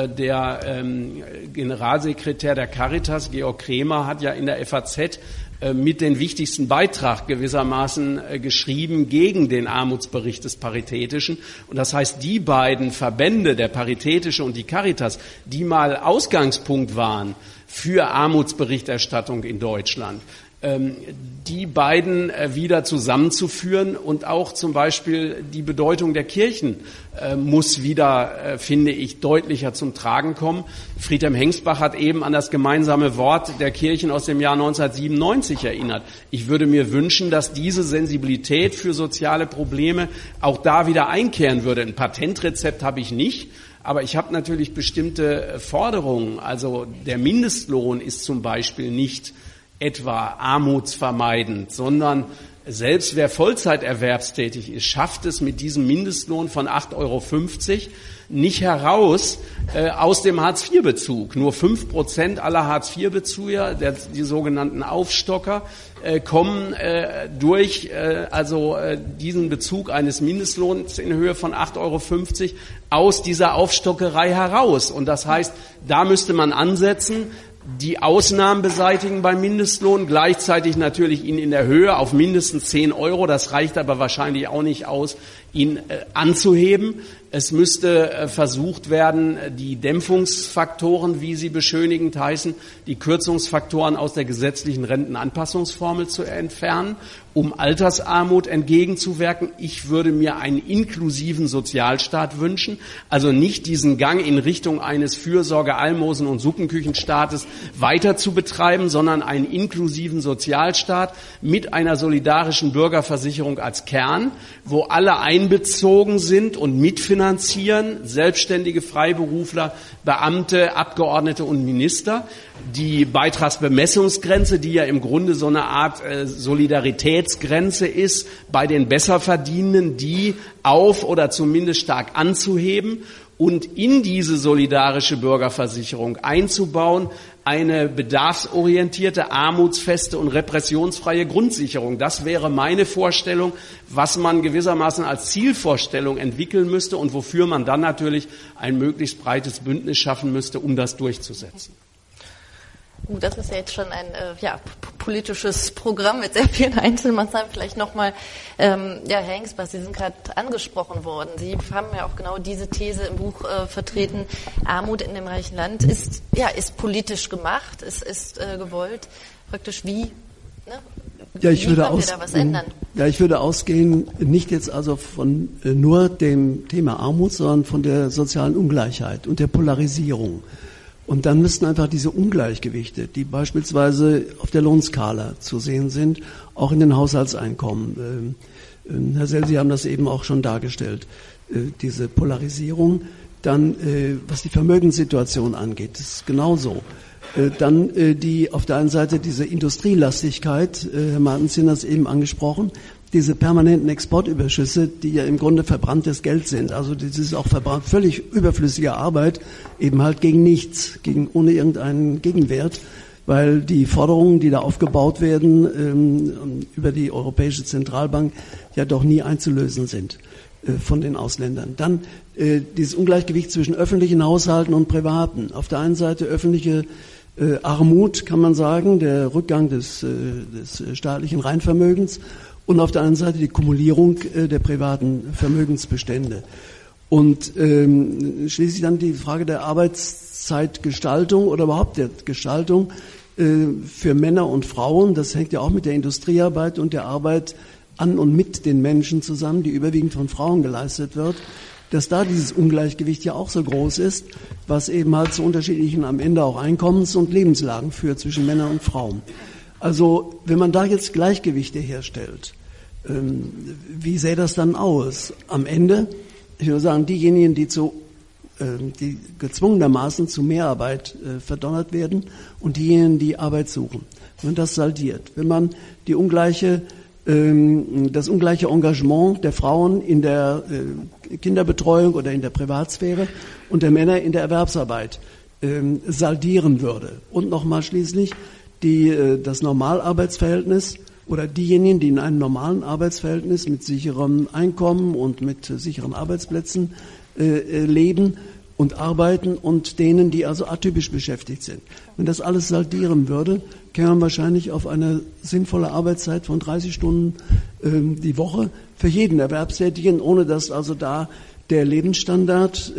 der Generalsekretär der Caritas, Georg Kremer, hat ja in der FAZ mit den wichtigsten Beitrag gewissermaßen geschrieben gegen den Armutsbericht des Paritätischen. Und das heißt, die beiden Verbände, der Paritätische und die Caritas, die mal Ausgangspunkt waren für Armutsberichterstattung in Deutschland, die beiden wieder zusammenzuführen und auch zum Beispiel die Bedeutung der Kirchen muss wieder, finde ich, deutlicher zum Tragen kommen. Friedhelm Hengsbach hat eben an das gemeinsame Wort der Kirchen aus dem Jahr 1997 erinnert. Ich würde mir wünschen, dass diese Sensibilität für soziale Probleme auch da wieder einkehren würde. Ein Patentrezept habe ich nicht. Aber ich habe natürlich bestimmte Forderungen. Also der Mindestlohn ist zum Beispiel nicht etwa armutsvermeidend, sondern selbst wer Vollzeiterwerbstätig ist, schafft es mit diesem Mindestlohn von 8,50 € nicht heraus aus dem Hartz-IV-Bezug. Nur 5% aller Hartz-IV-Bezüger, die sogenannten Aufstocker, kommen durch diesen Bezug eines Mindestlohns in Höhe von 8,50 € aus dieser Aufstockerei heraus. Und das heißt, da müsste man ansetzen, die Ausnahmen beseitigen beim Mindestlohn, gleichzeitig natürlich ihn in der Höhe auf mindestens 10 €. Das reicht aber wahrscheinlich auch nicht aus, ihn anzuheben. Es müsste versucht werden, die Dämpfungsfaktoren, wie sie beschönigend heißen, die Kürzungsfaktoren aus der gesetzlichen Rentenanpassungsformel zu entfernen, um Altersarmut entgegenzuwirken. Ich würde mir einen inklusiven Sozialstaat wünschen, also nicht diesen Gang in Richtung eines Fürsorge-, Almosen- und Suppenküchenstaates weiter zu betreiben, sondern einen inklusiven Sozialstaat mit einer solidarischen Bürgerversicherung als Kern, wo alle einbezogen sind und mitfinanzieren, selbstständige Freiberufler, Beamte, Abgeordnete und Minister. Die Beitragsbemessungsgrenze, die ja im Grunde so eine Art Solidaritätsgrenze ist, bei den Besserverdienenden, die auf oder zumindest stark anzuheben und in diese solidarische Bürgerversicherung einzubauen, eine bedarfsorientierte, armutsfeste und repressionsfreie Grundsicherung. Das wäre meine Vorstellung, was man gewissermaßen als Zielvorstellung entwickeln müsste und wofür man dann natürlich ein möglichst breites Bündnis schaffen müsste, um das durchzusetzen. Das ist ja jetzt schon ein politisches Programm mit sehr vielen Einzelmaßnahmen. Vielleicht nochmal, Herr Hengsbach, Sie sind gerade angesprochen worden. Sie haben ja auch genau diese These im Buch vertreten. Armut in dem reichen Land ist politisch gemacht, es ist gewollt. Praktisch wie? Ne? Ja, ich würde da was ändern? Ja, ich würde ausgehen, nicht jetzt also von nur dem Thema Armut, sondern von der sozialen Ungleichheit und der Polarisierung. Und dann müssten einfach diese Ungleichgewichte, die beispielsweise auf der Lohnskala zu sehen sind, auch in den Haushaltseinkommen. Herr Sell, Sie haben das eben auch schon dargestellt. Diese Polarisierung, dann was die Vermögenssituation angeht, das ist genauso. Dann die auf der einen Seite diese Industrielastigkeit, Herr Martensen hat es eben angesprochen, diese permanenten Exportüberschüsse, die ja im Grunde verbranntes Geld sind. Also das ist auch völlig überflüssige Arbeit, eben halt gegen nichts, ohne irgendeinen Gegenwert. weil die Forderungen, die da aufgebaut werden, über die Europäische Zentralbank ja doch nie einzulösen sind von den Ausländern. Dann dieses Ungleichgewicht zwischen öffentlichen Haushalten und privaten. Auf der einen Seite öffentliche Armut, kann man sagen, der Rückgang des staatlichen Reinvermögens, und auf der anderen Seite die Kumulierung der privaten Vermögensbestände. Und schließlich dann die Frage der Arbeitszeitgestaltung oder überhaupt der Gestaltung für Männer und Frauen. Das hängt ja auch mit der Industriearbeit und der Arbeit an und mit den Menschen zusammen, die überwiegend von Frauen geleistet wird, dass da dieses Ungleichgewicht ja auch so groß ist, was eben halt zu unterschiedlichen am Ende auch Einkommens- und Lebenslagen führt zwischen Männern und Frauen. Also wenn man da jetzt Gleichgewichte herstellt, wie sähe das dann aus? Am Ende, ich würde sagen, diejenigen, die gezwungenermaßen zu Mehrarbeit verdonnert werden und diejenigen, die Arbeit suchen. Wenn man das saldiert, wenn man das ungleiche Engagement der Frauen in der Kinderbetreuung oder in der Privatsphäre und der Männer in der Erwerbsarbeit saldieren würde. Und nochmal schließlich das Normalarbeitsverhältnis oder diejenigen, die in einem normalen Arbeitsverhältnis mit sicherem Einkommen und mit sicheren Arbeitsplätzen leben und arbeiten, und denen, die also atypisch beschäftigt sind. Wenn das alles saldieren würde, käme man wahrscheinlich auf eine sinnvolle Arbeitszeit von 30 Stunden die Woche für jeden Erwerbstätigen, ohne dass also da der Lebensstandard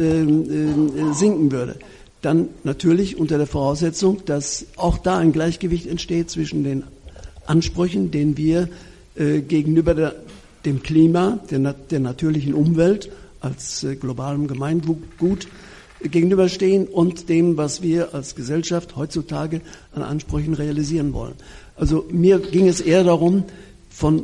sinken würde. Dann natürlich unter der Voraussetzung, dass auch da ein Gleichgewicht entsteht zwischen den Ansprüchen, denen wir gegenüber dem Klima, der natürlichen Umwelt als globalem Gemeingut gegenüberstehen und dem, was wir als Gesellschaft heutzutage an Ansprüchen realisieren wollen. Also mir ging es eher darum, von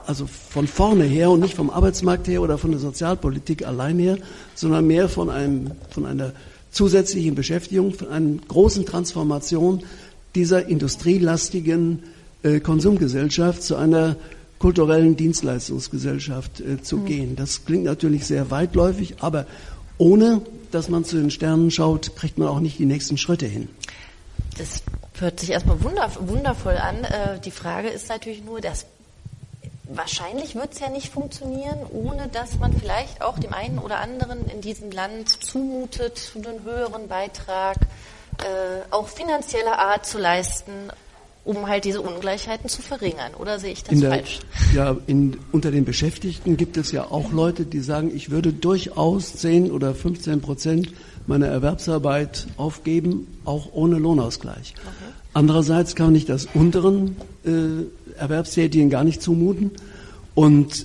vorne her und nicht vom Arbeitsmarkt her oder von der Sozialpolitik allein her, sondern mehr von einer zusätzlichen Beschäftigung, von einer großen Transformation dieser industrielastigen Konsumgesellschaft zu einer kulturellen Dienstleistungsgesellschaft zu gehen. Das klingt natürlich sehr weitläufig, aber ohne dass man zu den Sternen schaut, kriegt man auch nicht die nächsten Schritte hin. Das hört sich erstmal wundervoll an. Die Frage ist natürlich nur, dass wahrscheinlich wird es ja nicht funktionieren, ohne dass man vielleicht auch dem einen oder anderen in diesem Land zumutet, einen höheren Beitrag auch finanzieller Art zu leisten, um halt diese Ungleichheiten zu verringern. Oder sehe ich das falsch? Ja, unter den Beschäftigten gibt es ja auch Leute, die sagen, ich würde durchaus 10 oder 15% meiner Erwerbsarbeit aufgeben, auch ohne Lohnausgleich. Okay. Andererseits kann ich das unteren Erwerbstätigen gar nicht zumuten. Und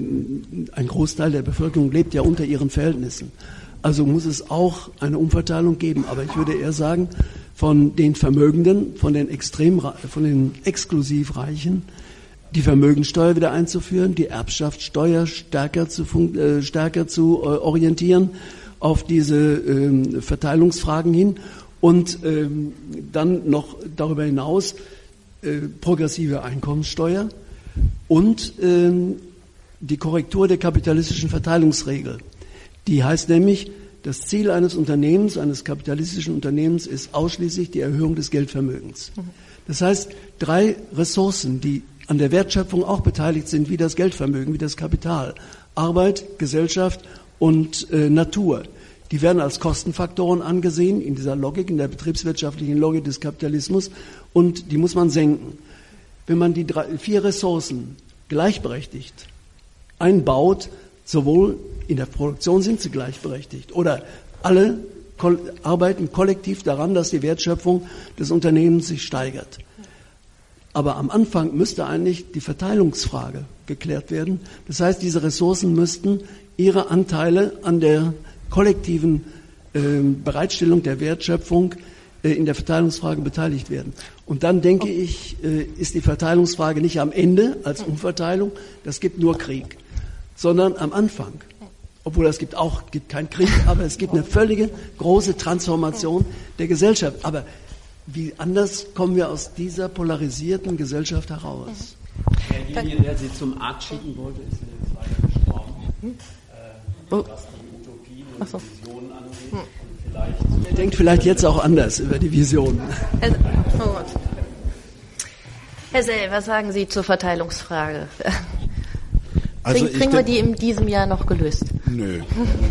ein Großteil der Bevölkerung lebt ja unter ihren Verhältnissen. Also muss es auch eine Umverteilung geben. Aber ich würde eher sagen, von den Vermögenden, von den exklusiv Reichen, die Vermögensteuer wieder einzuführen, die Erbschaftssteuer stärker zu orientieren auf diese Verteilungsfragen hin und dann noch darüber hinaus progressive Einkommenssteuer und die Korrektur der kapitalistischen Verteilungsregel. Die heißt nämlich, das Ziel eines Unternehmens, eines kapitalistischen Unternehmens, ist ausschließlich die Erhöhung des Geldvermögens. Das heißt, 3 Ressourcen, die an der Wertschöpfung auch beteiligt sind, wie das Geldvermögen, wie das Kapital, Arbeit, Gesellschaft und Natur, die werden als Kostenfaktoren angesehen in dieser Logik, in der betriebswirtschaftlichen Logik des Kapitalismus, und die muss man senken. Wenn man die 4 Ressourcen gleichberechtigt einbaut, sowohl in der Produktion sind sie gleichberechtigt oder alle arbeiten kollektiv daran, dass die Wertschöpfung des Unternehmens sich steigert. Aber am Anfang müsste eigentlich die Verteilungsfrage geklärt werden. Das heißt, diese Ressourcen müssten ihre Anteile an der kollektiven Bereitstellung der Wertschöpfung in der Verteilungsfrage beteiligt werden. Und dann denke ich, ist die Verteilungsfrage nicht am Ende als Umverteilung, das gibt nur Krieg, sondern am Anfang. Obwohl es gibt keinen Krieg, aber es gibt eine völlige große Transformation der Gesellschaft. Aber wie anders kommen wir aus dieser polarisierten Gesellschaft heraus? Derjenige, der Sie zum Arzt schicken wollte, ist ja jetzt leider gestorben. Was die Utopien und Visionen angeht. Und vielleicht er denkt vielleicht jetzt auch anders über die Visionen. Oh Gott. Herr Sell, was sagen Sie zur Verteilungsfrage? Also kriegen wir die in diesem Jahr noch gelöst? Nö.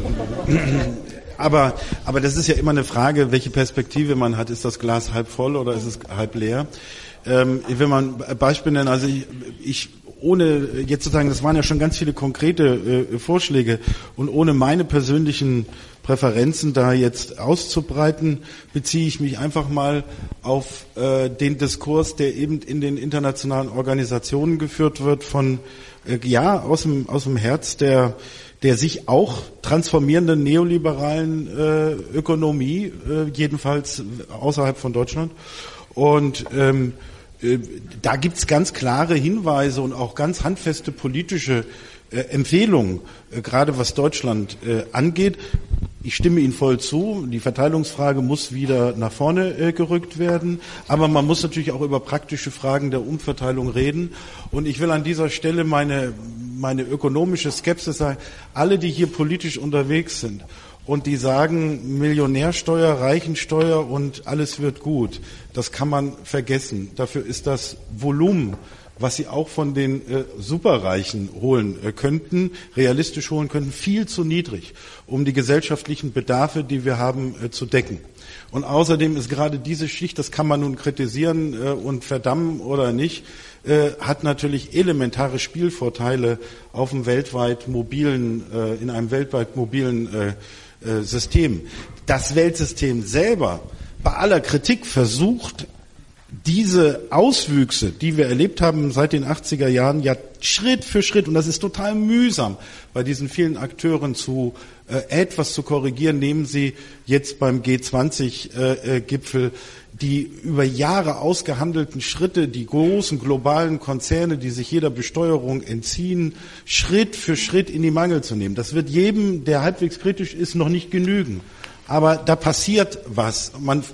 Aber das ist ja immer eine Frage, welche Perspektive man hat. Ist das Glas halb voll oder ist es halb leer? Ich will mal ein Beispiel nennen. Also ich ohne jetzt zu sagen, das waren ja schon ganz viele konkrete Vorschläge und ohne meine persönlichen Präferenzen da jetzt auszubreiten, beziehe ich mich einfach mal auf den Diskurs, der eben in den internationalen Organisationen geführt wird von aus dem Herz der sich auch transformierenden neoliberalen Ökonomie, jedenfalls außerhalb von Deutschland. Und da gibt's ganz klare Hinweise und auch ganz handfeste politische Empfehlungen, gerade was Deutschland angeht. Ich stimme Ihnen voll zu, die Verteilungsfrage muss wieder nach vorne gerückt werden, aber man muss natürlich auch über praktische Fragen der Umverteilung reden. Und ich will an dieser Stelle meine ökonomische Skepsis sagen, alle, die hier politisch unterwegs sind und die sagen, Millionärsteuer, Reichensteuer und alles wird gut, das kann man vergessen. Dafür ist das Volumen, was sie auch von den Superreichen holen könnten, realistisch holen könnten, viel zu niedrig, um die gesellschaftlichen Bedarfe, die wir haben, zu decken. Und außerdem ist gerade diese Schicht, das kann man nun kritisieren und verdammen oder nicht, hat natürlich elementare Spielvorteile auf dem weltweit mobilen, in einem weltweit mobilen System. Das Weltsystem selber, bei aller Kritik versucht, diese Auswüchse, die wir erlebt haben seit den 80er Jahren, ja Schritt für Schritt, und das ist total mühsam, bei diesen vielen Akteuren etwas zu korrigieren, nehmen Sie jetzt beim G20-Gipfel die über Jahre ausgehandelten Schritte, die großen globalen Konzerne, die sich jeder Besteuerung entziehen, Schritt für Schritt in die Mangel zu nehmen. Das wird jedem, der halbwegs kritisch ist, noch nicht genügen. Aber da passiert was.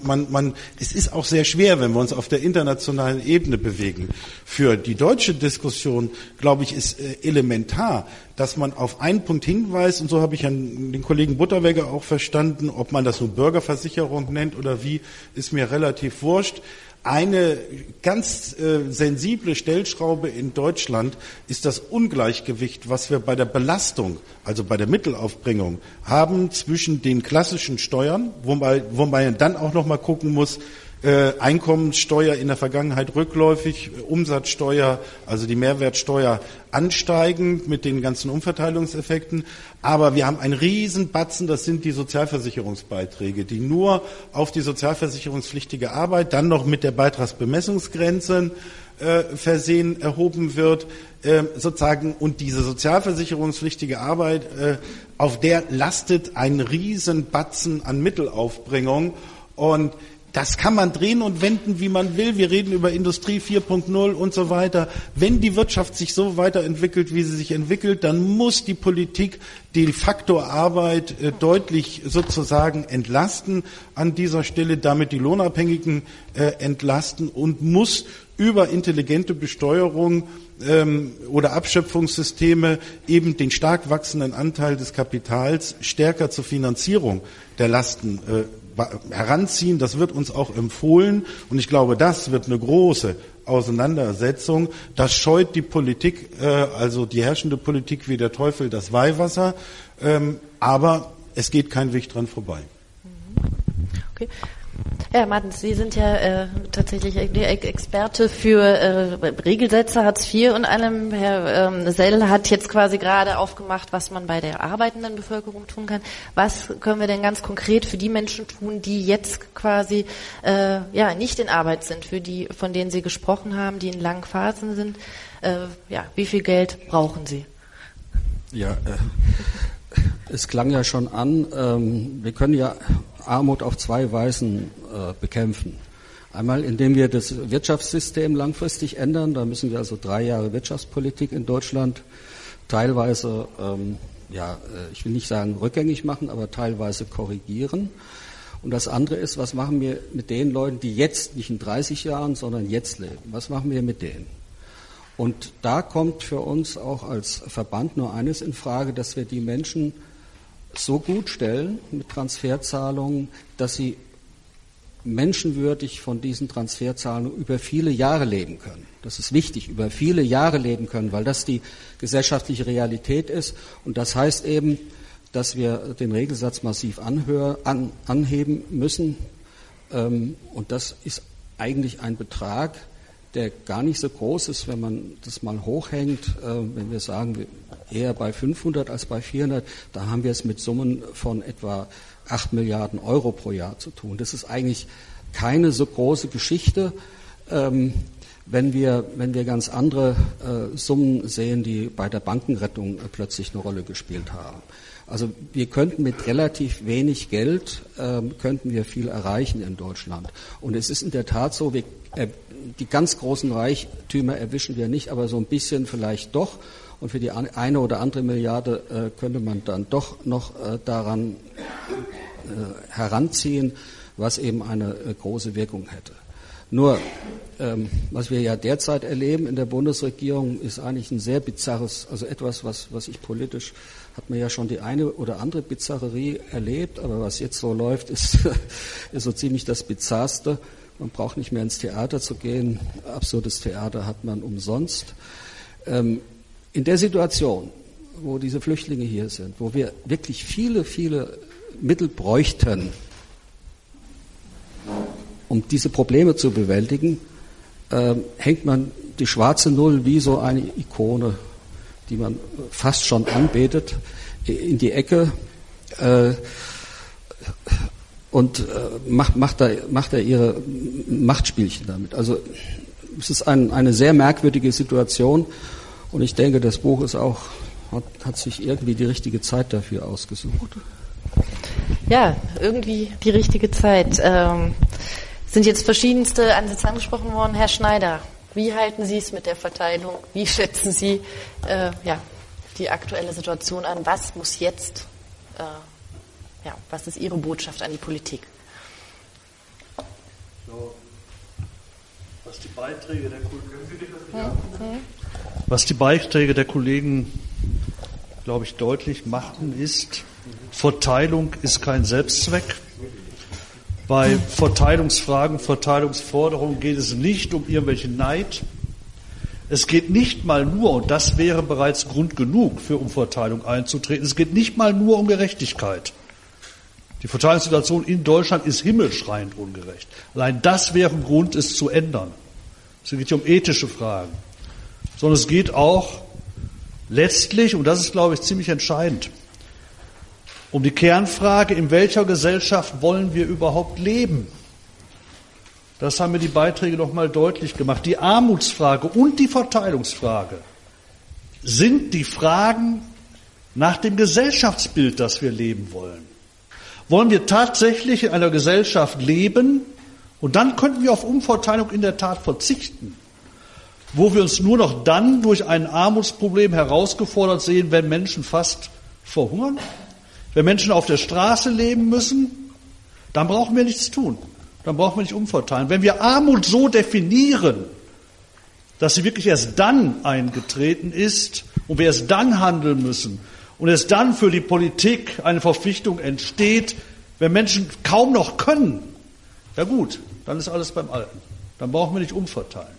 Es ist auch sehr schwer, wenn wir uns auf der internationalen Ebene bewegen. Für die deutsche Diskussion, glaube ich, ist elementar, dass man auf einen Punkt hinweist, und so habe ich an den Kollegen Butterwegge auch verstanden, ob man das nun Bürgerversicherung nennt oder wie, ist mir relativ wurscht. Eine ganz sensible Stellschraube in Deutschland ist das Ungleichgewicht, was wir bei der Belastung, also bei der Mittelaufbringung haben zwischen den klassischen Steuern, wo man dann auch noch mal gucken muss, Einkommenssteuer in der Vergangenheit rückläufig, Umsatzsteuer, also die Mehrwertsteuer ansteigend mit den ganzen Umverteilungseffekten. Aber wir haben einen Riesenbatzen, das sind die Sozialversicherungsbeiträge, die nur auf die sozialversicherungspflichtige Arbeit, dann noch mit der Beitragsbemessungsgrenze versehen erhoben wird, sozusagen, und diese sozialversicherungspflichtige Arbeit, auf der lastet ein Riesenbatzen an Mittelaufbringung, und das kann man drehen und wenden, wie man will. Wir reden über Industrie 4.0 und so weiter. Wenn die Wirtschaft sich so weiterentwickelt, wie sie sich entwickelt, dann muss die Politik den Faktor Arbeit deutlich sozusagen entlasten an dieser Stelle, damit die Lohnabhängigen entlasten, und muss über intelligente Besteuerung oder Abschöpfungssysteme eben den stark wachsenden Anteil des Kapitals stärker zur Finanzierung der Lasten heranziehen. Das wird uns auch empfohlen, und ich glaube, das wird eine große Auseinandersetzung. Das scheut die Politik, also die herrschende Politik, wie der Teufel das Weihwasser, aber es geht kein Weg dran vorbei. Okay. Herr Martens, Sie sind ja tatsächlich der Experte für Regelsätze, Hartz IV und allem. Herr Sell hat jetzt quasi gerade aufgemacht, was man bei der arbeitenden Bevölkerung tun kann. Was können wir denn ganz konkret für die Menschen tun, die jetzt quasi nicht in Arbeit sind, für die, von denen Sie gesprochen haben, die in langen Phasen sind? Wie viel Geld brauchen Sie? Ja, es klang ja schon an, wir können ja Armut auf zwei Weisen bekämpfen. Einmal, indem wir das Wirtschaftssystem langfristig ändern. Da müssen wir also 3 Jahre Wirtschaftspolitik in Deutschland teilweise, ich will nicht sagen rückgängig machen, aber teilweise korrigieren. Und das andere ist, was machen wir mit den Leuten, die jetzt, nicht in 30 Jahren, sondern jetzt leben? Was machen wir mit denen? Und da kommt für uns auch als Verband nur eines in Frage, dass wir die Menschen so gut stellen mit Transferzahlungen, dass sie menschenwürdig von diesen Transferzahlungen über viele Jahre leben können. Das ist wichtig, über viele Jahre leben können, weil das die gesellschaftliche Realität ist. Und das heißt eben, dass wir den Regelsatz massiv anheben müssen. Und das ist eigentlich ein Betrag, der gar nicht so groß ist, wenn man das mal hochhängt. Wenn wir sagen, eher bei 500 als bei 400, da haben wir es mit Summen von etwa 8 Milliarden Euro pro Jahr zu tun. Das ist eigentlich keine so große Geschichte, wenn wir ganz andere Summen sehen, die bei der Bankenrettung plötzlich eine Rolle gespielt haben. Also wir könnten mit relativ wenig Geld könnten wir viel erreichen in Deutschland. Und es ist in der Tat so, die ganz großen Reichtümer erwischen wir nicht, aber so ein bisschen vielleicht doch. Und für die eine oder andere Milliarde könnte man dann doch noch daran heranziehen, was eben eine große Wirkung hätte. Nur, was wir ja derzeit erleben in der Bundesregierung, ist eigentlich ein sehr bizarres, also etwas, was ich politisch, hat man ja schon die eine oder andere Bizarrerie erlebt, aber was jetzt so läuft, ist so ziemlich das Bizarrste. Man braucht nicht mehr ins Theater zu gehen, absurdes Theater hat man umsonst. In der Situation, wo diese Flüchtlinge hier sind, wo wir wirklich viele, viele Mittel bräuchten, um diese Probleme zu bewältigen, hängt man die schwarze Null wie so eine Ikone, die man fast schon anbetet, in die Ecke und macht da ihre Machtspielchen damit. Also es ist eine sehr merkwürdige Situation und ich denke, das Buch ist auch, hat sich irgendwie die richtige Zeit dafür ausgesucht. Ja, irgendwie die richtige Zeit. Sind jetzt verschiedenste Ansätze angesprochen worden. Herr Schneider, wie halten Sie es mit der Verteilung? Wie schätzen Sie die aktuelle Situation an? Was muss jetzt, was ist Ihre Botschaft an die Politik? Was die Beiträge der Kollegen, glaube ich, deutlich machten, ist, Verteilung ist kein Selbstzweck. Bei Verteilungsfragen, Verteilungsforderungen geht es nicht um irgendwelchen Neid. Es geht nicht mal nur, und das wäre bereits Grund genug, für Umverteilung einzutreten, es geht nicht mal nur um Gerechtigkeit. Die Verteilungssituation in Deutschland ist himmelschreiend ungerecht. Allein das wäre ein Grund, es zu ändern. Es geht hier um ethische Fragen. Sondern es geht auch letztlich, und das ist, glaube ich, ziemlich entscheidend, um die Kernfrage, in welcher Gesellschaft wollen wir überhaupt leben? Das haben mir die Beiträge noch mal deutlich gemacht. Die Armutsfrage und die Verteilungsfrage sind die Fragen nach dem Gesellschaftsbild, das wir leben wollen. Wollen wir tatsächlich in einer Gesellschaft leben? Und dann könnten wir auf Umverteilung in der Tat verzichten, wo wir uns nur noch dann durch ein Armutsproblem herausgefordert sehen, wenn Menschen fast verhungern. Wenn Menschen auf der Straße leben müssen, dann brauchen wir nichts tun. Dann brauchen wir nicht umverteilen. Wenn wir Armut so definieren, dass sie wirklich erst dann eingetreten ist und wir erst dann handeln müssen und erst dann für die Politik eine Verpflichtung entsteht, wenn Menschen kaum noch können, ja gut, dann ist alles beim Alten. Dann brauchen wir nicht umverteilen.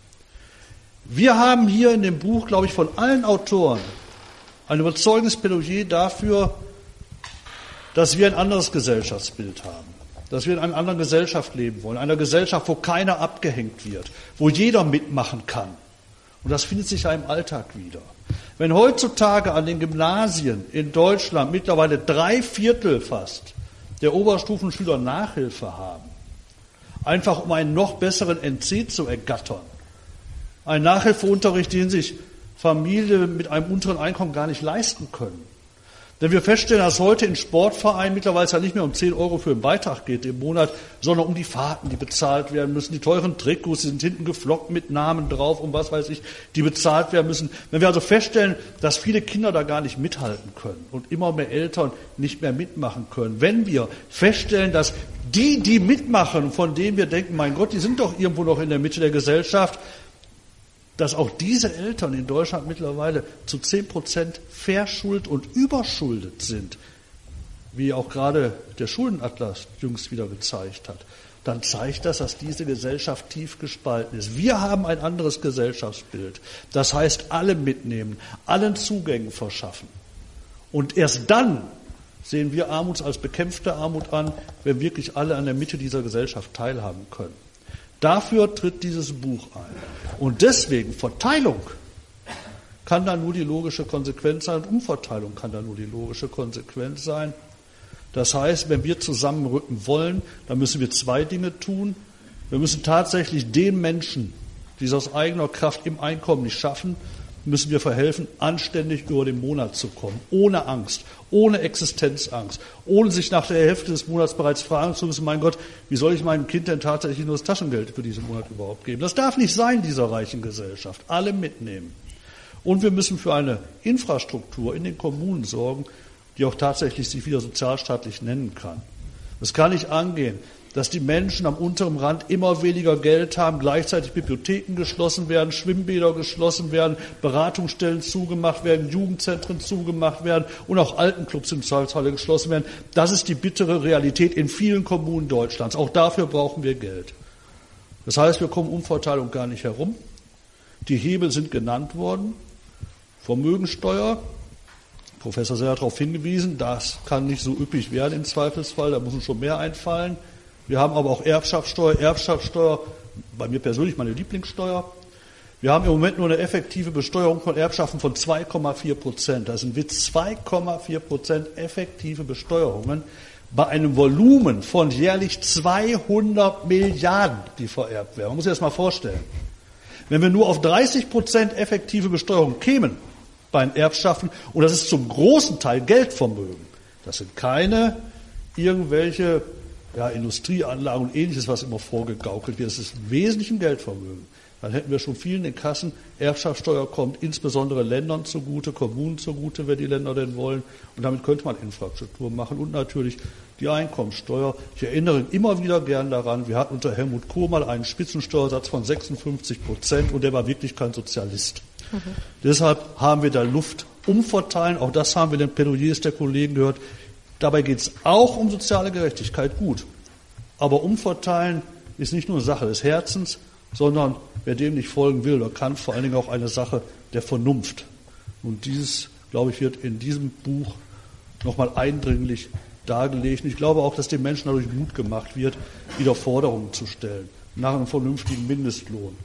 Wir haben hier in dem Buch, glaube ich, von allen Autoren ein überzeugendes Plädoyer dafür, dass wir ein anderes Gesellschaftsbild haben, dass wir in einer anderen Gesellschaft leben wollen, einer Gesellschaft, wo keiner abgehängt wird, wo jeder mitmachen kann. Und das findet sich ja im Alltag wieder. Wenn heutzutage an den Gymnasien in Deutschland mittlerweile 3/4 fast der Oberstufenschüler Nachhilfe haben, einfach um einen noch besseren NC zu ergattern, ein Nachhilfeunterricht, den sich Familien mit einem unteren Einkommen gar nicht leisten können. Denn wir feststellen, dass heute in Sportvereinen mittlerweile ja nicht mehr um 10 Euro für einen Beitrag geht im Monat, sondern um die Fahrten, die bezahlt werden müssen, die teuren Trikots, die sind hinten geflockt mit Namen drauf und was weiß ich, die bezahlt werden müssen. Wenn wir also feststellen, dass viele Kinder da gar nicht mithalten können und immer mehr Eltern nicht mehr mitmachen können, wenn wir feststellen, dass die mitmachen, von denen wir denken, mein Gott, die sind doch irgendwo noch in der Mitte der Gesellschaft, dass auch diese Eltern in Deutschland mittlerweile zu 10% verschuldet und überschuldet sind, wie auch gerade der Schuldenatlas jüngst wieder gezeigt hat, dann zeigt das, dass diese Gesellschaft tief gespalten ist. Wir haben ein anderes Gesellschaftsbild. Das heißt, alle mitnehmen, allen Zugängen verschaffen. Und erst dann sehen wir Armut als bekämpfte Armut an, wenn wirklich alle an der Mitte dieser Gesellschaft teilhaben können. Dafür tritt dieses Buch ein. Und deswegen Verteilung kann da nur die logische Konsequenz sein und Umverteilung kann da nur die logische Konsequenz sein. Das heißt, wenn wir zusammenrücken wollen, dann müssen wir zwei Dinge tun. Wir müssen tatsächlich den Menschen, die es aus eigener Kraft im Einkommen nicht schaffen, müssen wir verhelfen, anständig über den Monat zu kommen, ohne Angst, ohne Existenzangst, ohne sich nach der Hälfte des Monats bereits fragen zu müssen, mein Gott, wie soll ich meinem Kind denn tatsächlich nur das Taschengeld für diesen Monat überhaupt geben? Das darf nicht sein, dieser reichen Gesellschaft. Alle mitnehmen. Und wir müssen für eine Infrastruktur in den Kommunen sorgen, die auch tatsächlich sich wieder sozialstaatlich nennen kann. Es kann nicht angehen, dass die Menschen am unteren Rand immer weniger Geld haben, gleichzeitig Bibliotheken geschlossen werden, Schwimmbäder geschlossen werden, Beratungsstellen zugemacht werden, Jugendzentren zugemacht werden und auch Altenclubs im Zweifelsfalle geschlossen werden. Das ist die bittere Realität in vielen Kommunen Deutschlands. Auch dafür brauchen wir Geld. Das heißt, wir kommen um Umverteilung gar nicht herum. Die Hebel sind genannt worden. Vermögensteuer, Professor Seller hat darauf hingewiesen, das kann nicht so üppig werden im Zweifelsfall, da muss uns schon mehr einfallen. Wir haben aber auch Erbschaftssteuer, bei mir persönlich meine Lieblingssteuer. Wir haben im Moment nur eine effektive Besteuerung von Erbschaften von 2,4%. Das ist ein Witz, 2,4% effektive Besteuerungen bei einem Volumen von jährlich 200 Milliarden, die vererbt werden. Man muss sich das mal vorstellen. Wenn wir nur auf 30% effektive Besteuerung kämen bei den Erbschaften, und das ist zum großen Teil Geldvermögen, das sind keine irgendwelche Industrieanlagen und Ähnliches, was immer vorgegaukelt wird, das ist im Wesentlichen Geldvermögen. Dann hätten wir schon vielen in Kassen. Erbschaftssteuer kommt insbesondere Ländern zugute, Kommunen zugute, wenn die Länder denn wollen. Und damit könnte man Infrastruktur machen und natürlich die Einkommensteuer. Ich erinnere immer wieder gern daran, wir hatten unter Helmut Kohl mal einen Spitzensteuersatz von 56% und der war wirklich kein Sozialist. Deshalb haben wir da Luft umverteilen. Auch das haben wir in den Plädoyers der Kollegen gehört. Dabei geht es auch um soziale Gerechtigkeit, gut. Aber umverteilen ist nicht nur eine Sache des Herzens, sondern wer dem nicht folgen will oder kann, vor allen Dingen auch eine Sache der Vernunft. Und dieses, glaube ich, wird in diesem Buch nochmal eindringlich dargelegt. Und ich glaube auch, dass den Menschen dadurch Mut gemacht wird, wieder Forderungen zu stellen. Nach einem vernünftigen Mindestlohn,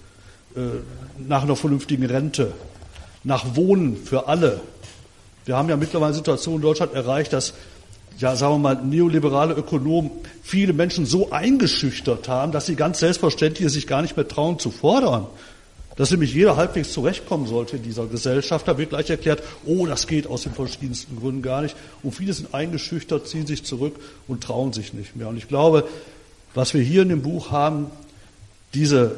nach einer vernünftigen Rente, nach Wohnen für alle. Wir haben ja mittlerweile eine Situation in Deutschland erreicht, dass sagen wir mal, neoliberale Ökonomen viele Menschen so eingeschüchtert haben, dass sie ganz selbstverständlich sich gar nicht mehr trauen zu fordern. Dass nämlich jeder halbwegs zurechtkommen sollte in dieser Gesellschaft. Da wird gleich erklärt, das geht aus den verschiedensten Gründen gar nicht. Und viele sind eingeschüchtert, ziehen sich zurück und trauen sich nicht mehr. Und ich glaube, was wir hier in dem Buch haben, diese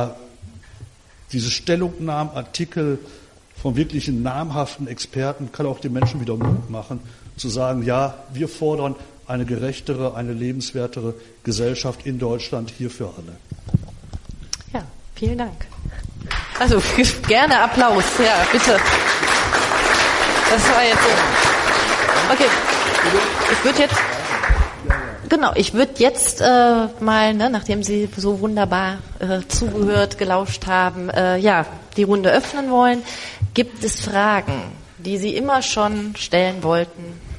Stellungnahmen, Artikel von wirklichen namhaften Experten, kann auch den Menschen wieder Mut machen, zu sagen, ja, wir fordern eine gerechtere, eine lebenswertere Gesellschaft in Deutschland, hier für alle. Ja, vielen Dank. Also gerne Applaus, ja, bitte. Das war jetzt so. Okay, ich würde jetzt mal, nachdem Sie so wunderbar zugehört, gelauscht haben, die Runde öffnen wollen. Gibt es Fragen, die Sie immer schon stellen wollten?